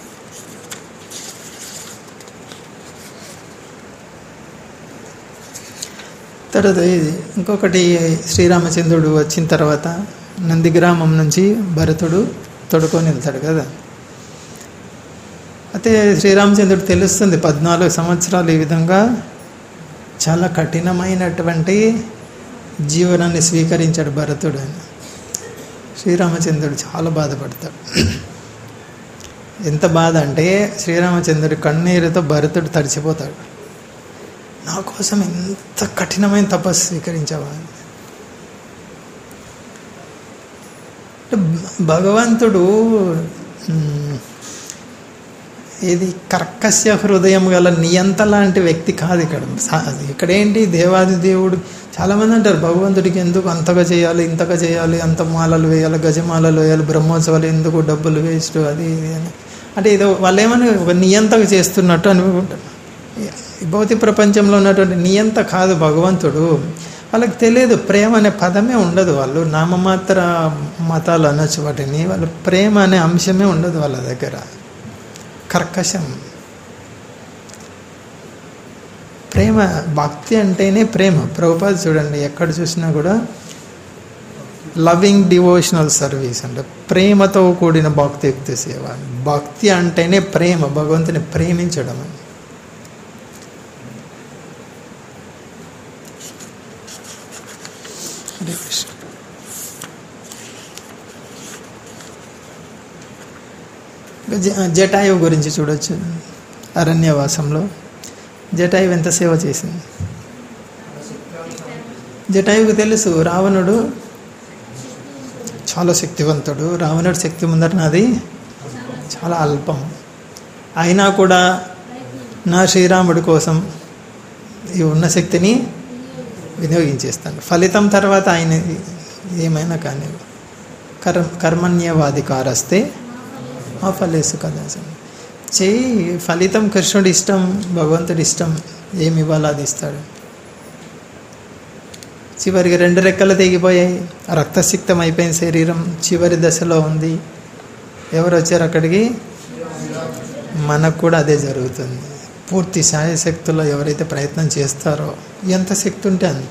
Speaker 1: తర్వాత ఇంకొకటి, శ్రీరామచంద్రుడు వచ్చిన తర్వాత నందిగ్రామం నుంచి భరతుడు తొడుకొని వెళ్తాడు కదా. అయితే శ్రీరామచంద్రుడు తెలుస్తుంది 14 సంవత్సరాలు ఈ విధంగా చాలా కఠినమైనటువంటి జీవనాన్ని స్వీకరించాడు భరతుడు అని. శ్రీరామచంద్రుడు చాలా బాధపడతాడు. ఎంత బాధ అంటే శ్రీరామచంద్రుడి కన్నీరుతో భరతుడు తడిచిపోతాడు. నా కోసం ఎంత కఠినమైన తపస్సు స్వీకరించావా. భగవంతుడు ఇది కర్కశ హృదయం గల నియంత లాంటి వ్యక్తి కాదు. ఇక్కడేంటి దేవాది దేవుడు. చాలామంది అంటారు భగవంతుడికి ఎందుకు అంతగా చేయాలి, ఇంతగా చేయాలి, అంత మాలలు వేయాలి, గజమాలలు వేయాలి, బ్రహ్మోత్సవాలు ఎందుకు, డబ్బులు వేస్ట్, అది ఇది అని. అంటే ఇది వాళ్ళు ఏమని ఒక నియంతగా చేస్తున్నట్టు అనుకుంటారు. ఈ భౌతిక ప్రపంచంలో ఉన్నటువంటి నియంత కాదు భగవంతుడు. వాళ్ళకి తెలియదు, ప్రేమ అనే పదమే ఉండదు. వాళ్ళు నామమాత్ర మతాలు అనొచ్చు వాటిని, వాళ్ళు ప్రేమ అనే అంశమే ఉండదు వాళ్ళ దగ్గర. కర్కశం. ప్రేమ, భక్తి అంటేనే ప్రేమ. ప్రభుపాద చూడండి ఎక్కడ చూసినా కూడా లవింగ్ డివోషనల్ సర్వీస్ అంటే ప్రేమతో కూడిన భక్తియుక్త సేవ. భక్తి అంటేనే ప్రేమ, భగవంతుని ప్రేమించడం. హరే కృష్ణ. జటాయువు గురించి చూడొచ్చు. అరణ్యవాసంలో జటాయువు ఎంత సేవ చేసింది. జటాయువుకి తెలుసు రావణుడు చాలా శక్తివంతుడు, రావణుడి శక్తి ముందర నాది చాలా అల్పం. అయినా కూడా నా శ్రీరాముడి కోసం ఈ ఉన్న శక్తిని వినియోగించేస్తాను. ఫలితం తర్వాత ఆయన ఏమైనా కానీ కర్మణ్యవాధికారస్తే ఆ ఫలేసు కదా చేయి. ఫలితం కృష్ణుడి ఇష్టం, భగవంతుడి ఇష్టం. ఏమి ఇవ్వాలో అది ఇస్తాడు. చివరికి 2 రెక్కలు తెగిపోయాయి, రక్తసిక్తం అయిపోయిన శరీరం చివరి దశలో ఉంది. ఎవరు వచ్చారు అక్కడికి? మనకు కూడా అదే జరుగుతుంది. పూర్తి శాయశక్తుల్లో ఎవరైతే ప్రయత్నం చేస్తారో, ఎంత శక్తి ఉంటే అంత,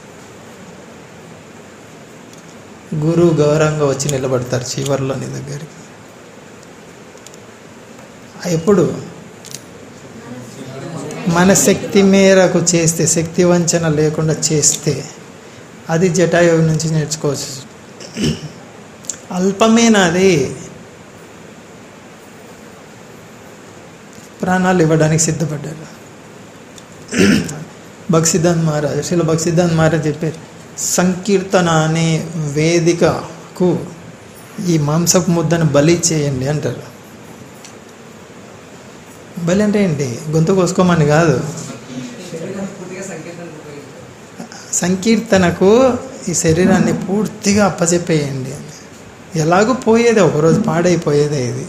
Speaker 1: గురువు గౌరవంగా వచ్చి నిలబడతారు చివరిలో నీ దగ్గరికి. ఎప్పుడు మన శక్తి మేరకు చేస్తే, శక్తి వంచన లేకుండా చేస్తే, అది జటాయువు నుంచి నేర్చుకోవచ్చు. అల్పమేనాది, ప్రాణాలు ఇవ్వడానికి సిద్ధపడ్డారు. భక్సిద్ధాంత్ మహారాజ్, శ్రీల భక్సిద్ధాంత్ మహారాజ్ చెప్పారు, సంకీర్తన అనే వేదికకు ఈ మాంసపు ముద్దను బలి చేయండి అంటారు. బలి అంటే ఏంటి? గొంతు కోసుకోమని కాదు, సంకీర్తనకు ఈ శరీరాన్ని పూర్తిగా అప్పచెప్పేయండి అని. ఎలాగూ పోయేదే, ఒకరోజు పాడైపోయేదే ఇది.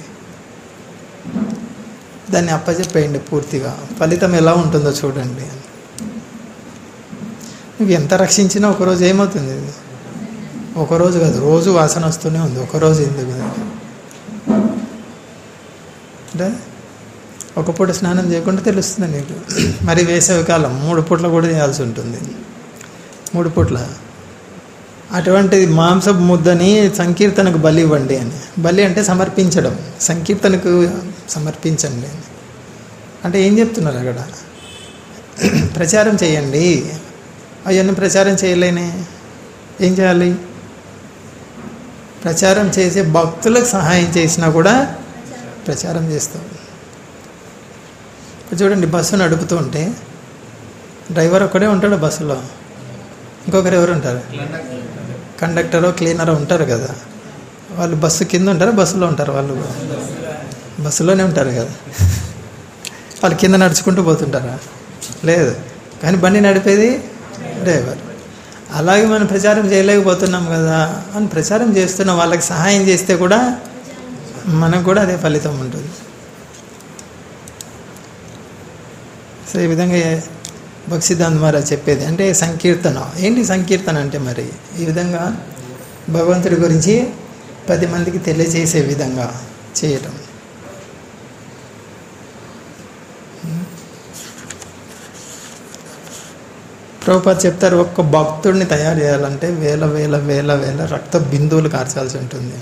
Speaker 1: దాన్ని అప్పచెప్పేయండి పూర్తిగా, ఫలితం ఎలా ఉంటుందో చూడండి అని. నువ్వు ఎంత రక్షించినా ఒకరోజు ఏమవుతుంది? ఒకరోజు కాదు, రోజు వాసన వస్తూనే ఉంది. ఒకరోజు ఎందుకు? అంటే ఒక పూట స్నానం చేయకుండా తెలుస్తుంది నీకు. మరి వేసవికాలం 3 పూట్ల కూడా చేయాల్సి ఉంటుంది. 3 పూట్ల. అటువంటిది మాంసపు ముద్దని సంకీర్తనకు బలి ఇవ్వండి అని. బలి అంటే సమర్పించడం, సంకీర్తనకు సమర్పించండి అని. అంటే ఏం చెప్తున్నారు అక్కడ? ప్రచారం చేయండి. అవన్నీ ప్రచారం చేయలేనే, ఏం చేయాలి? ప్రచారం చేసే భక్తులకు సహాయం చేసినా కూడా ప్రచారం చేస్తాం. చూడండి, బస్సు నడుపుతూ ఉంటే డ్రైవర్ ఒక్కడే ఉంటాడు బస్సులో, ఇంకొకరు ఎవరు ఉంటారు? కండక్టరో క్లీనరో ఉంటారు కదా. వాళ్ళు బస్సు కింద ఉంటారు, బస్సులో ఉంటారు. వాళ్ళు బస్సులోనే ఉంటారు కదా. వాళ్ళు కింద నడుచుకుంటూ పోతుంటారా? లేదు. కానీ బండి నడిపేది డ్రైవర్. అలాగే మనం ప్రచారం చేయలేకపోతున్నాం కదా అని ప్రచారం చేస్తున్న వాళ్ళకి సహాయం చేస్తే కూడా మనకు కూడా అదే ఫలితం ఉంటుంది. సో ఈ విధంగా భక్సిద్ధాంత్ మహారాజ్ చెప్పేది అంటే సంకీర్తన. ఏంటి సంకీర్తన అంటే? మరి ఈ విధంగా భగవంతుడి గురించి 10 మందికి తెలియజేసే విధంగా చేయటం. ప్రభుపాద చెప్తారు, ఒక్క భక్తుడిని తయారు చేయాలంటే వేల వేల వేల వేల రక్త బిందువులు కార్చాల్సి ఉంటుంది.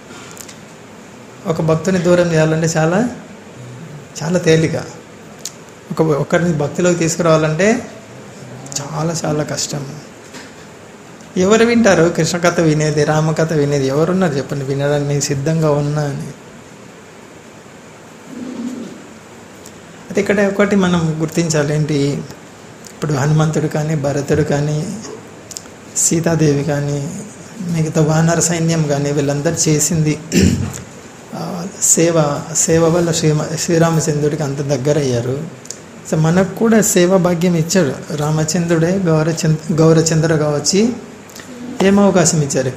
Speaker 1: ఒక భక్తుని దూరం చేయాలంటే చాలా చాలా తేలిక. ఒకరిని భక్తిలోకి తీసుకురావాలంటే చాలా చాలా కష్టం. ఎవరు వింటారు కృష్ణ కథ వినేది, రామకథ వినేది? ఎవరున్నారు చెప్పండి వినడానికి సిద్ధంగా ఉన్నా అని? అయితే ఇక్కడ ఒకటి మనం గుర్తించాలి. ఏంటి? ఇప్పుడు హనుమంతుడు కానీ, భరతుడు కానీ, సీతాదేవి కానీ, మిగతా వానర సైన్యం కానీ వీళ్ళందరూ చేసింది సేవ వల్ల శ్రీరామచంద్రుడికి అంత దగ్గర అయ్యారు. సో మనకు కూడా సేవా భాగ్యం ఇచ్చాడు. రామచంద్రుడే గౌరచంద్రగా వచ్చి ఏం అవకాశం ఇచ్చారు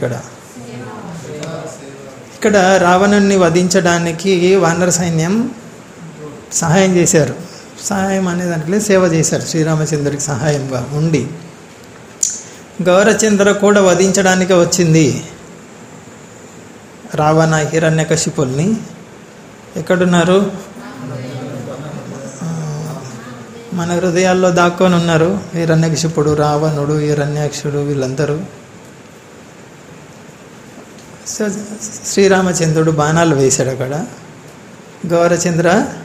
Speaker 1: ఇక్కడ రావణుణ్ణి వధించడానికి వానర సైన్యం సహాయం చేశారు సహాయం అనేదానికి సేవ చేశారు. శ్రీరామచంద్రుడికి సహాయంగా ఉండి గౌరచంద్ర కూడా వధించడానికి వచ్చింది రావణ హిరణ్యకశిపుల్ని. ఎక్కడున్నారు? మన హృదయాల్లో దాక్కొని ఉన్నారు. హిరణ్యకశిపుడు, రావణుడు, హిరణ్యాక్షుడు వీళ్ళందరూ. శ్రీరామచంద్రుడు బాణాలు వేశాడు అక్కడ. గౌరచంద్ర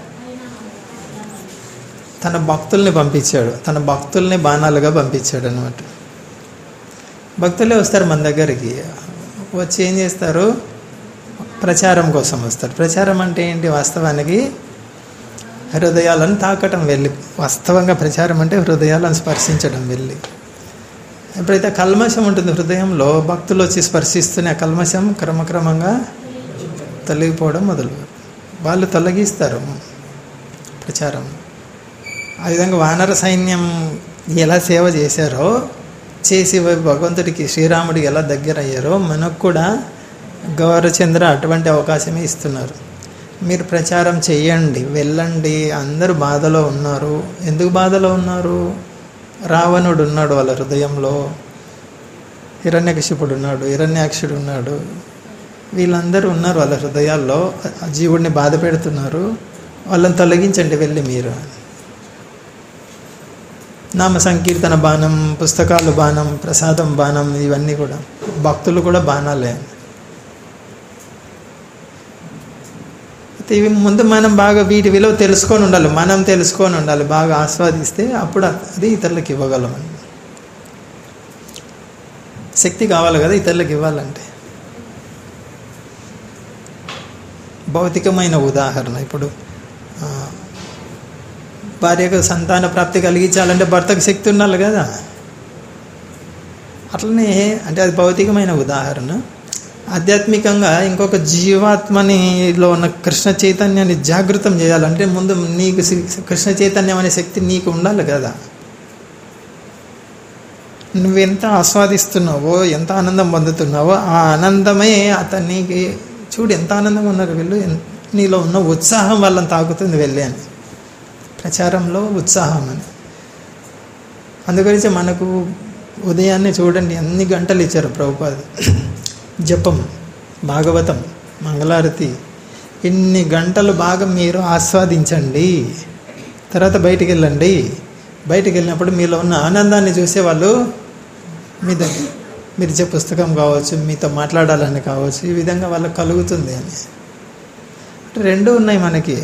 Speaker 1: తన భక్తుల్ని పంపించాడు. తన భక్తుల్ని బాణాలుగా పంపించాడు అన్నమాట. భక్తులే వస్తారు మన దగ్గరికి. వచ్చి ఏం చేస్తారు? ప్రచారం కోసం వస్తారు. ప్రచారం అంటే ఏంటి? వాస్తవానికి హృదయాలను తాకటం వెళ్ళి. వాస్తవంగా ప్రచారం అంటే హృదయాలను స్పర్శించడం వెళ్ళి. ఎప్పుడైతే కల్మషం ఉంటుంది హృదయంలో, భక్తులు వచ్చి స్పర్శిస్తూనే ఆ కల్మషం క్రమక్రమంగా తొలగిపోవడం మొదలు. వాళ్ళు తొలగిస్తారు ప్రచారం. ఆ విధంగా వానర సైన్యం ఎలా సేవ చేశారో, చేసి భగవంతుడికి శ్రీరాముడికి ఎలా దగ్గర అయ్యారో, మనకు కూడా గౌరచంద్ర అటువంటి అవకాశమే ఇస్తున్నారు. మీరు ప్రచారం చేయండి, వెళ్ళండి. అందరూ బాధలో ఉన్నారు. ఎందుకు బాధలో ఉన్నారు? రావణుడు ఉన్నాడు వాళ్ళ హృదయంలో, హిరణ్యకశిపుడు ఉన్నాడు, హిరణ్యాక్షుడు ఉన్నాడు. వీళ్ళందరూ ఉన్నారు వాళ్ళ హృదయాల్లో. జీవుడిని బాధ పెడుతున్నారు. వాళ్ళని తొలగించండి వెళ్ళి మీరు. నామ సంకీర్తన బాణం, పుస్తకాలు బాణం, ప్రసాదం బాణం, ఇవన్నీ కూడా భక్తులు కూడా బాణాలే. ఇవి ముందు మనం బాగా వీటి విలువ తెలుసుకొని ఉండాలి. మనం తెలుసుకొని ఉండాలి. బాగా ఆస్వాదిస్తే అప్పుడు అది ఇతరులకు ఇవ్వగలమని. శక్తి కావాలి కదా ఇతరులకు ఇవ్వాలంటే. భౌతికమైన ఉదాహరణ, ఇప్పుడు భార్యకు సంతాన ప్రాప్తి కలిగించాలంటే భర్తకు శక్తి ఉండాలి కదా. అట్లనే అంటే అది భౌతికమైన ఉదాహరణ. ఆధ్యాత్మికంగా ఇంకొక జీవాత్మనిలో ఉన్న కృష్ణ చైతన్యాన్ని జాగృతం చేయాలంటే ముందు నీకు కృష్ణ చైతన్యం అనే శక్తి నీకు ఉండాలి కదా. నువ్వెంత ఆస్వాదిస్తున్నావో, ఎంత ఆనందం పొందుతున్నావో, ఆ ఆనందమే అతనికి చూడు ఎంత ఆనందంగా ఉన్నారు వీళ్ళు. నీలో ఉన్న ఉత్సాహం వాళ్ళని తాకుతుంది వెళ్ళి అని. ప్రచారంలో ఉత్సాహం అని. అందుగురించి మనకు ఉదయాన్నే చూడండి ఎన్ని గంటలు ఇచ్చారు ప్రభుపాద. జపం, భాగవతం, మంగళారతి, ఇన్ని గంటలు బాగా మీరు ఆస్వాదించండి. తర్వాత బయటికి వెళ్ళండి. బయటికి వెళ్ళినప్పుడు మీలో ఉన్న ఆనందాన్ని చూసేవాళ్ళు మీ దగ్గర మీరు ఇచ్చే పుస్తకం కావచ్చు, మీతో మాట్లాడాలని కావచ్చు, ఈ విధంగా వాళ్ళకి కలుగుతుంది అని. రెండు ఉన్నాయి మనకి.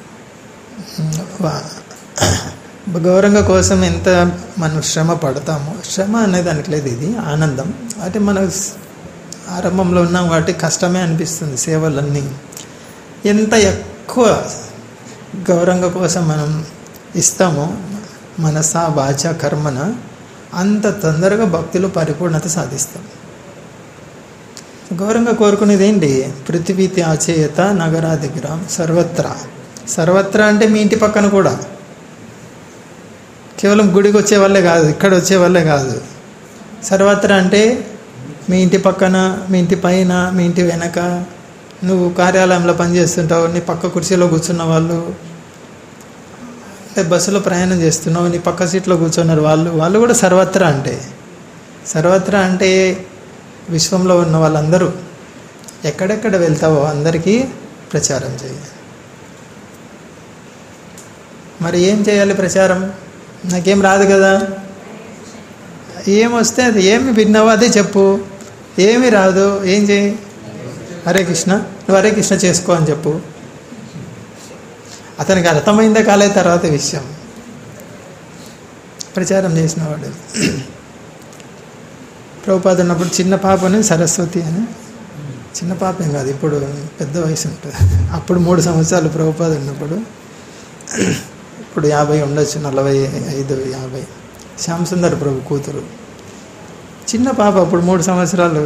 Speaker 1: గౌరవంగా కోసం ఎంత మనం శ్రమ పడతామో, శ్రమ అనేది దానికి లేదు, ఇది ఆనందం. అంటే మనం ఆరంభంలో ఉన్నాం కాబట్టి కష్టమే అనిపిస్తుంది సేవలన్నీ. ఎంత ఎక్కువ గౌరవంగా కోసం మనం ఇస్తామో మనస వాచ కర్మన, అంత తొందరగా భక్తిలో పరిపూర్ణత సాధిస్తాం. గౌరవంగా కోరుకునేది ఏంటి? పృథివీ త్యాచేయత నగరాదిగ్రాం సర్వత్రా. సర్వత్రా అంటే మీ ఇంటి పక్కన కూడా, కేవలం గుడికి వచ్చే వాళ్ళే కాదు, ఇక్కడ వచ్చే వాళ్ళే కాదు. సర్వత్రా అంటే మీ ఇంటి పక్కన, మీ ఇంటి పైన, మీ ఇంటి వెనక, నువ్వు కార్యాలయంలో పనిచేస్తుంటావు, నీ పక్క కుర్చీలో కూర్చున్న వాళ్ళు, బస్సులో ప్రయాణం చేస్తున్నావు, నీ పక్క సీట్లో కూర్చున్నారు వాళ్ళు కూడా సర్వత్రా అంటే. సర్వత్రా అంటే విశ్వంలో ఉన్న వాళ్ళందరూ. ఎక్కడెక్కడ వెళ్తావో అందరికీ ప్రచారం చేయాలి. మరి ఏం చేయాలి ప్రచారం? నాకేం రాదు కదా. ఏమొస్తే అది, ఏమి విన్నావో అదే చెప్పు. ఏమి రాదు ఏం చేయి? హరే కృష్ణ, నువ్వు హరే కృష్ణ చేసుకో అని చెప్పు. అతనికి అర్థమైందే కాలే తర్వాత విషయం. ప్రచారం చేసినవాడు. ప్రభుపాద ఉన్నప్పుడు చిన్న పాపని సరస్వతి అని, చిన్న పాప ఏం కాదు, ఇప్పుడు పెద్ద వయసు ఉంటుంది. అప్పుడు 3 సంవత్సరాలు ప్రభుపాద ఉన్నప్పుడు, ఇప్పుడు 50 ఉండొచ్చు, 45, 50. శ్యామ్ సుందర్ ప్రభు కూతురు, చిన్న పాప అప్పుడు 3 సంవత్సరాలు.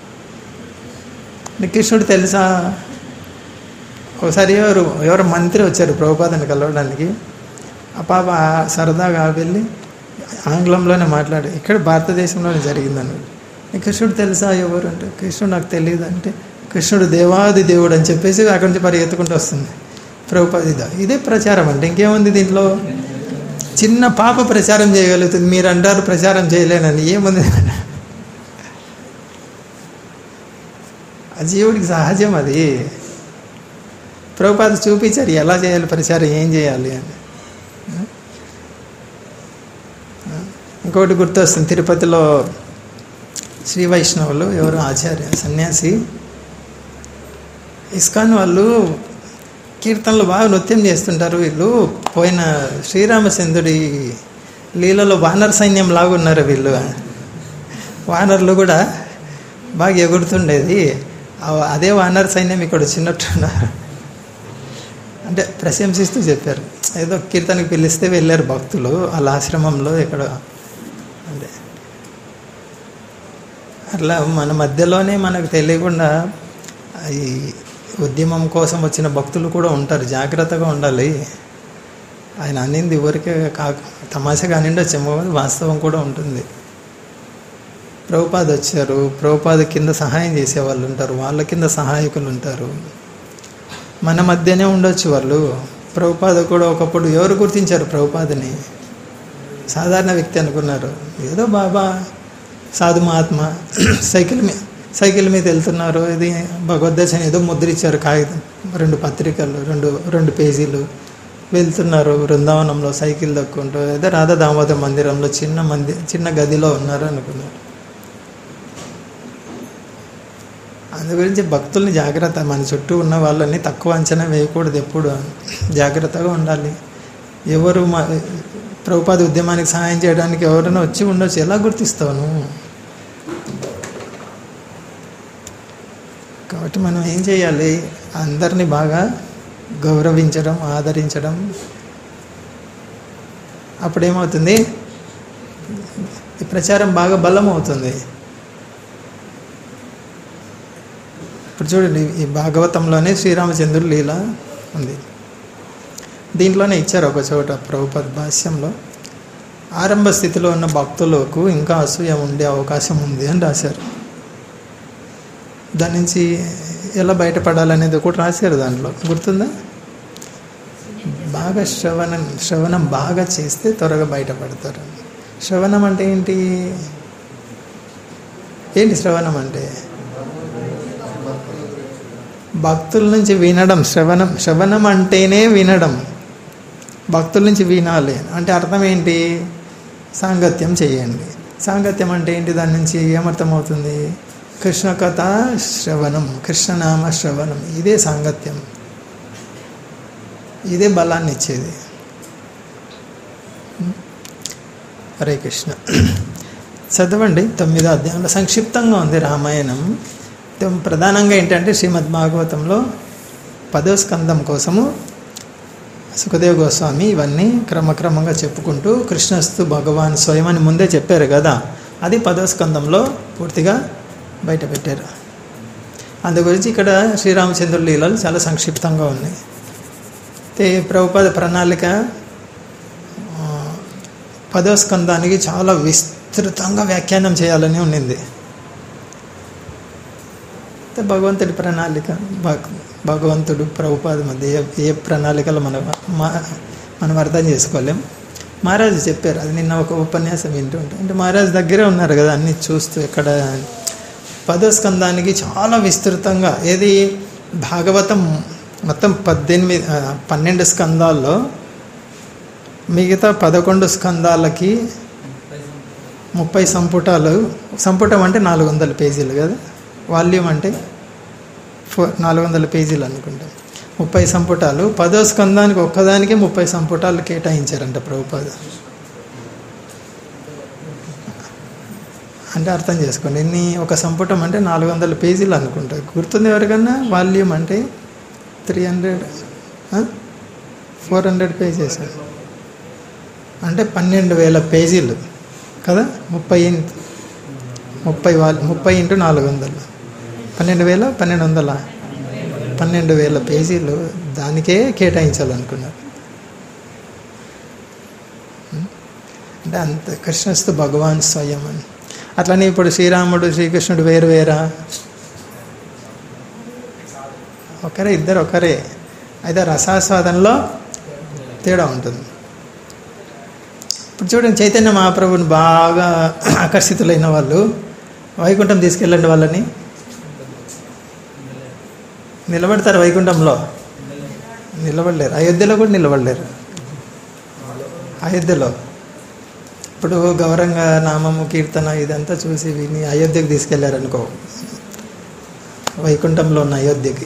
Speaker 1: కృష్ణుడు తెలుసా? ఒకసారి ఎవరు మంత్రి వచ్చారు ప్రభుపాదని కలవడానికి. ఆ పాప సరదాగా వెళ్ళి ఆంగ్లంలోనే మాట్లాడి, ఇక్కడ భారతదేశంలోనే జరిగిందన్నాడు. కృష్ణుడు తెలుసా? ఎవరు అంటే, కృష్ణుడు నాకు తెలియదు అంటే, కృష్ణుడు దేవాది దేవుడు అని చెప్పేసి అక్కడి నుంచి పరిగెత్తుకుంటూ వస్తుంది. ప్రభుపాద ఇదే ప్రచారం అంటే ఇంకేముంది దీంట్లో. చిన్న పాప ప్రచారం చేయగలుగుతుంది, మీరు అంటారు ప్రచారం చేయలేనని. ఏముంది? ఆ జీవుడికి సహజం అది. ప్రభుపాద చూపించారు ఎలా చేయాలి ప్రచారం, ఏం చేయాలి అని. ఇంకొకటి గుర్తొస్తుంది, తిరుపతిలో శ్రీ వైష్ణవులు ఎవరు ఆచార్య సన్యాసి, ఇస్కాన్ వాళ్ళు కీర్తనలు బాగా నృత్యం చేస్తుంటారు. వీళ్ళు పోయిన శ్రీరామచంద్రుడి లీలలో వానర సైన్యం లాగా ఉన్నారు వీళ్ళు. వానరులు కూడా బాగా ఎగురుతుండేది. అదే వానర సైన్యం ఇక్కడ వచ్చినట్టున్నారు అంటే ప్రశంసిస్తూ చెప్పారు. ఏదో కీర్తనకి పిలిస్తే వెళ్ళారు భక్తులు వాళ్ళ ఆశ్రమంలో ఇక్కడ. అంటే అట్లా మన మధ్యలోనే మనకు తెలియకుండా ఈ ఉద్యమం కోసం వచ్చిన భక్తులు కూడా ఉంటారు. జాగ్రత్తగా ఉండాలి. ఆయన అనింది ఊరికే తమాషగా అనిండొచ్చేమో, వాస్తవం కూడా ఉంటుంది. ప్రభుపాద వచ్చారు, ప్రభుపాద కింద సహాయం చేసేవాళ్ళు ఉంటారు, వాళ్ళ కింద సహాయకులు ఉంటారు. మన మధ్యనే ఉండొచ్చు వాళ్ళు. ప్రభుపాద కూడా ఒకప్పుడు ఎవరు గుర్తించారు ప్రభుపాదని? సాధారణ వ్యక్తి అనుకున్నారు. ఏదో బాబా సాధు మహాత్మ సైకిల్ మీద వెళ్తున్నారు, ఇది భగవద్గీత ఏదో ముద్రించారు కాగితం, 2 పత్రికలు, 2 పేజీలు, వెళ్తున్నారు బృందావనంలో సైకిల్ దక్కుంటూ. ఏదో రాధా దామోదర మందిరంలో చిన్న గదిలో ఉన్నారు అనుకున్నారు. అందు గురించి భక్తుల్ని జాగ్రత్త, మన చుట్టూ ఉన్న వాళ్ళని తక్కువ అంచనా వేయకూడదు. ఎప్పుడు జాగ్రత్తగా ఉండాలి. ఎవరు ప్రభుపాద ఉద్యమానికి సహాయం చేయడానికి ఎవరైనా వచ్చి ఉండొచ్చు, ఎలా గుర్తిస్తాను? కాబట్టి మనం ఏం చేయాలి? అందరినీ బాగా గౌరవించడం, ఆదరించడం. అప్పుడేమవుతుంది? ఈ ప్రచారం బాగా బలం అవుతుంది. ఇప్పుడు చూడండి, ఈ భాగవతంలోనే శ్రీరామచంద్రుడు లీల ఉంది. దీంట్లోనే ఇచ్చారు ఒక చోట ప్రభుపాద భాష్యంలో, ఆరంభ స్థితిలో ఉన్న భక్తులకు ఇంకా అసూయ ఉండే అవకాశం ఉంది అని రాశారు. దాని నుంచి ఎలా బయటపడాలనేది కూడా రాశారు దాంట్లో, గుర్తుందా? బాగా శ్రవణం బాగా చేస్తే త్వరగా బయటపడతారు. శ్రవణం అంటే ఏంటి? శ్రవణం అంటే భక్తుల నుంచి వినడం. శ్రవణం అంటేనే వినడం. భక్తుల నుంచి వినాలి అంటే అర్థం ఏంటి? సాంగత్యం చేయండి. సాంగత్యం అంటే ఏంటి? దాని నుంచి ఏమర్థమవుతుంది? కృష్ణ కథ శ్రవణం, కృష్ణనామ శ్రవణం, ఇదే సాంగత్యం, ఇదే బలాన్ని ఇచ్చేది. హరే కృష్ణ. చదవండి 9వ అధ్యాయంలో సంక్షిప్తంగా ఉంది రామాయణం. ప్రధానంగా ఏంటంటే శ్రీమద్ భాగవతంలో 10వ స్కందం కోసము సుఖదేవ్ గోస్వామి ఇవన్నీ క్రమక్రమంగా చెప్పుకుంటూ కృష్ణస్తు భగవాన్ స్వయం అని ముందే చెప్పారు కదా, అది 10వ స్కందంలో పూర్తిగా బయట పెట్టారు. అందు గురించి ఇక్కడ శ్రీరామచంద్రుల లీలలు చాలా సంక్షిప్తంగా ఉన్నాయి. ప్రభుపాద ప్రణాళిక 10వ స్కందానికి చాలా విస్తృతంగా వ్యాఖ్యానం చేయాలని ఉండింది. భగవంతుడి ప్రణాళిక, భగవంతుడు ప్రభుపాద మధ్య ఏ ప్రణాళికలు మనం అర్థం చేసుకోలేం. మహారాజు చెప్పారు, అది నిన్న ఒక ఉపన్యాసం వింటుంటే, అంటే మహారాజు దగ్గరే ఉన్నారు కదా అన్నీ చూస్తూ. ఇక్కడ 10వ స్కందానికి చాలా విస్తృతంగా, ఏది భాగవతం మొత్తం 12 స్కందాల్లో మిగతా 11 స్కందాలకి 30 సంపుటాలు. సంపుటం అంటే 400 పేజీలు కదా, వాల్యూమ్ అంటే 400 పేజీలు అనుకుంటాం. 30 సంపుటాలు. 10వ స్కందానికి ఒక్కదానికి 30 సంపుటాలు కేటాయించారంట ప్రభుపాద. అంటే అర్థం చేసుకోండి, ఒక సంపుటం అంటే 400 పేజీలు అనుకుంటా. గుర్తుంది ఎవరికన్నా? వాల్యూమ్ అంటే 400 పేజెస్ అంటే 12,000 పేజీలు కదా. 30 ఇంటూ 400 12,000 1200 12,000 పేజీలు దానికే కేటాయించాలనుకున్నారు. అంటే అంత కృష్ణస్తు భగవాన్ స్వయం అని. అట్లనే ఇప్పుడు శ్రీరాముడు శ్రీకృష్ణుడు వేరువేరా? ఒకరే, ఇద్దరు ఒకరే. అయితే రసాస్వాదంలో తేడా ఉంటుంది. ఇప్పుడు చూడండి, చైతన్య మహాప్రభుని బాగా ఆకర్షితులైన వాళ్ళు వైకుంఠం తీసుకెళ్ళండి వాళ్ళని, నిలబడతారు వైకుంఠంలో? నిలబడలేరు. అయోధ్యలో కూడా నిలబడలేరు. అయోధ్యలో ఇప్పుడు గౌరంగ నామము కీర్తన ఇదంతా చూసి విని అయోధ్యకి తీసుకెళ్లారనుకో, వైకుంఠంలో ఉన్న అయోధ్యకి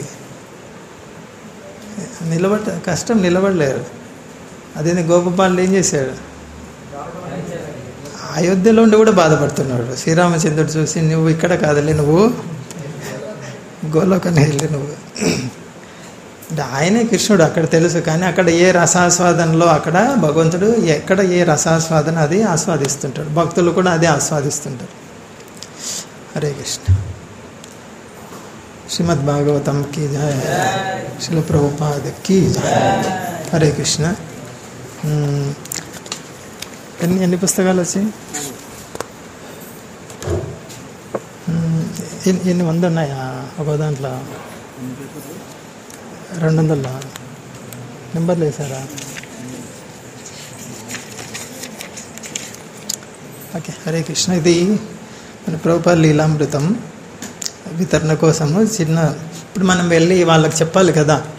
Speaker 1: కష్టం, నిలబడలేరు. అదే గోపబాలుడు ఏం చేశాడు? అయోధ్యలో ఉండి కూడా బాధపడుతున్నాడు. శ్రీరామచంద్రుడు చూసి, నువ్వు ఇక్కడ కాదులే, నువ్వు గోలోకనే వెళ్ళి నువ్వు అంటే ఆయనే కృష్ణుడు అక్కడ తెలుసు. కానీ అక్కడ ఏ రసాస్వాదనలో అక్కడ భగవంతుడు ఎక్కడ ఏ రసాస్వాదన అది ఆస్వాదిస్తుంటాడు, భక్తులు కూడా అదే ఆస్వాదిస్తుంటారు. హరే కృష్ణ. శ్రీమద్ భాగవతం కీ జయ, శ్రీల ప్రభుపాద కీ జయ. హరే కృష్ణ. ఎన్ని పుస్తకాలు వచ్చాయి? ఎన్ని 100 ఉన్నాయా? ఒక దాంట్లో 200 నెంబర్లు వేసారా? ఓకే. హరే కృష్ణ. ఇది మన ప్రభుపాద లీలామృతం వితరణ కోసము చిన్న, ఇప్పుడు మనం వెళ్ళి వాళ్ళకి చెప్పాలి కదా,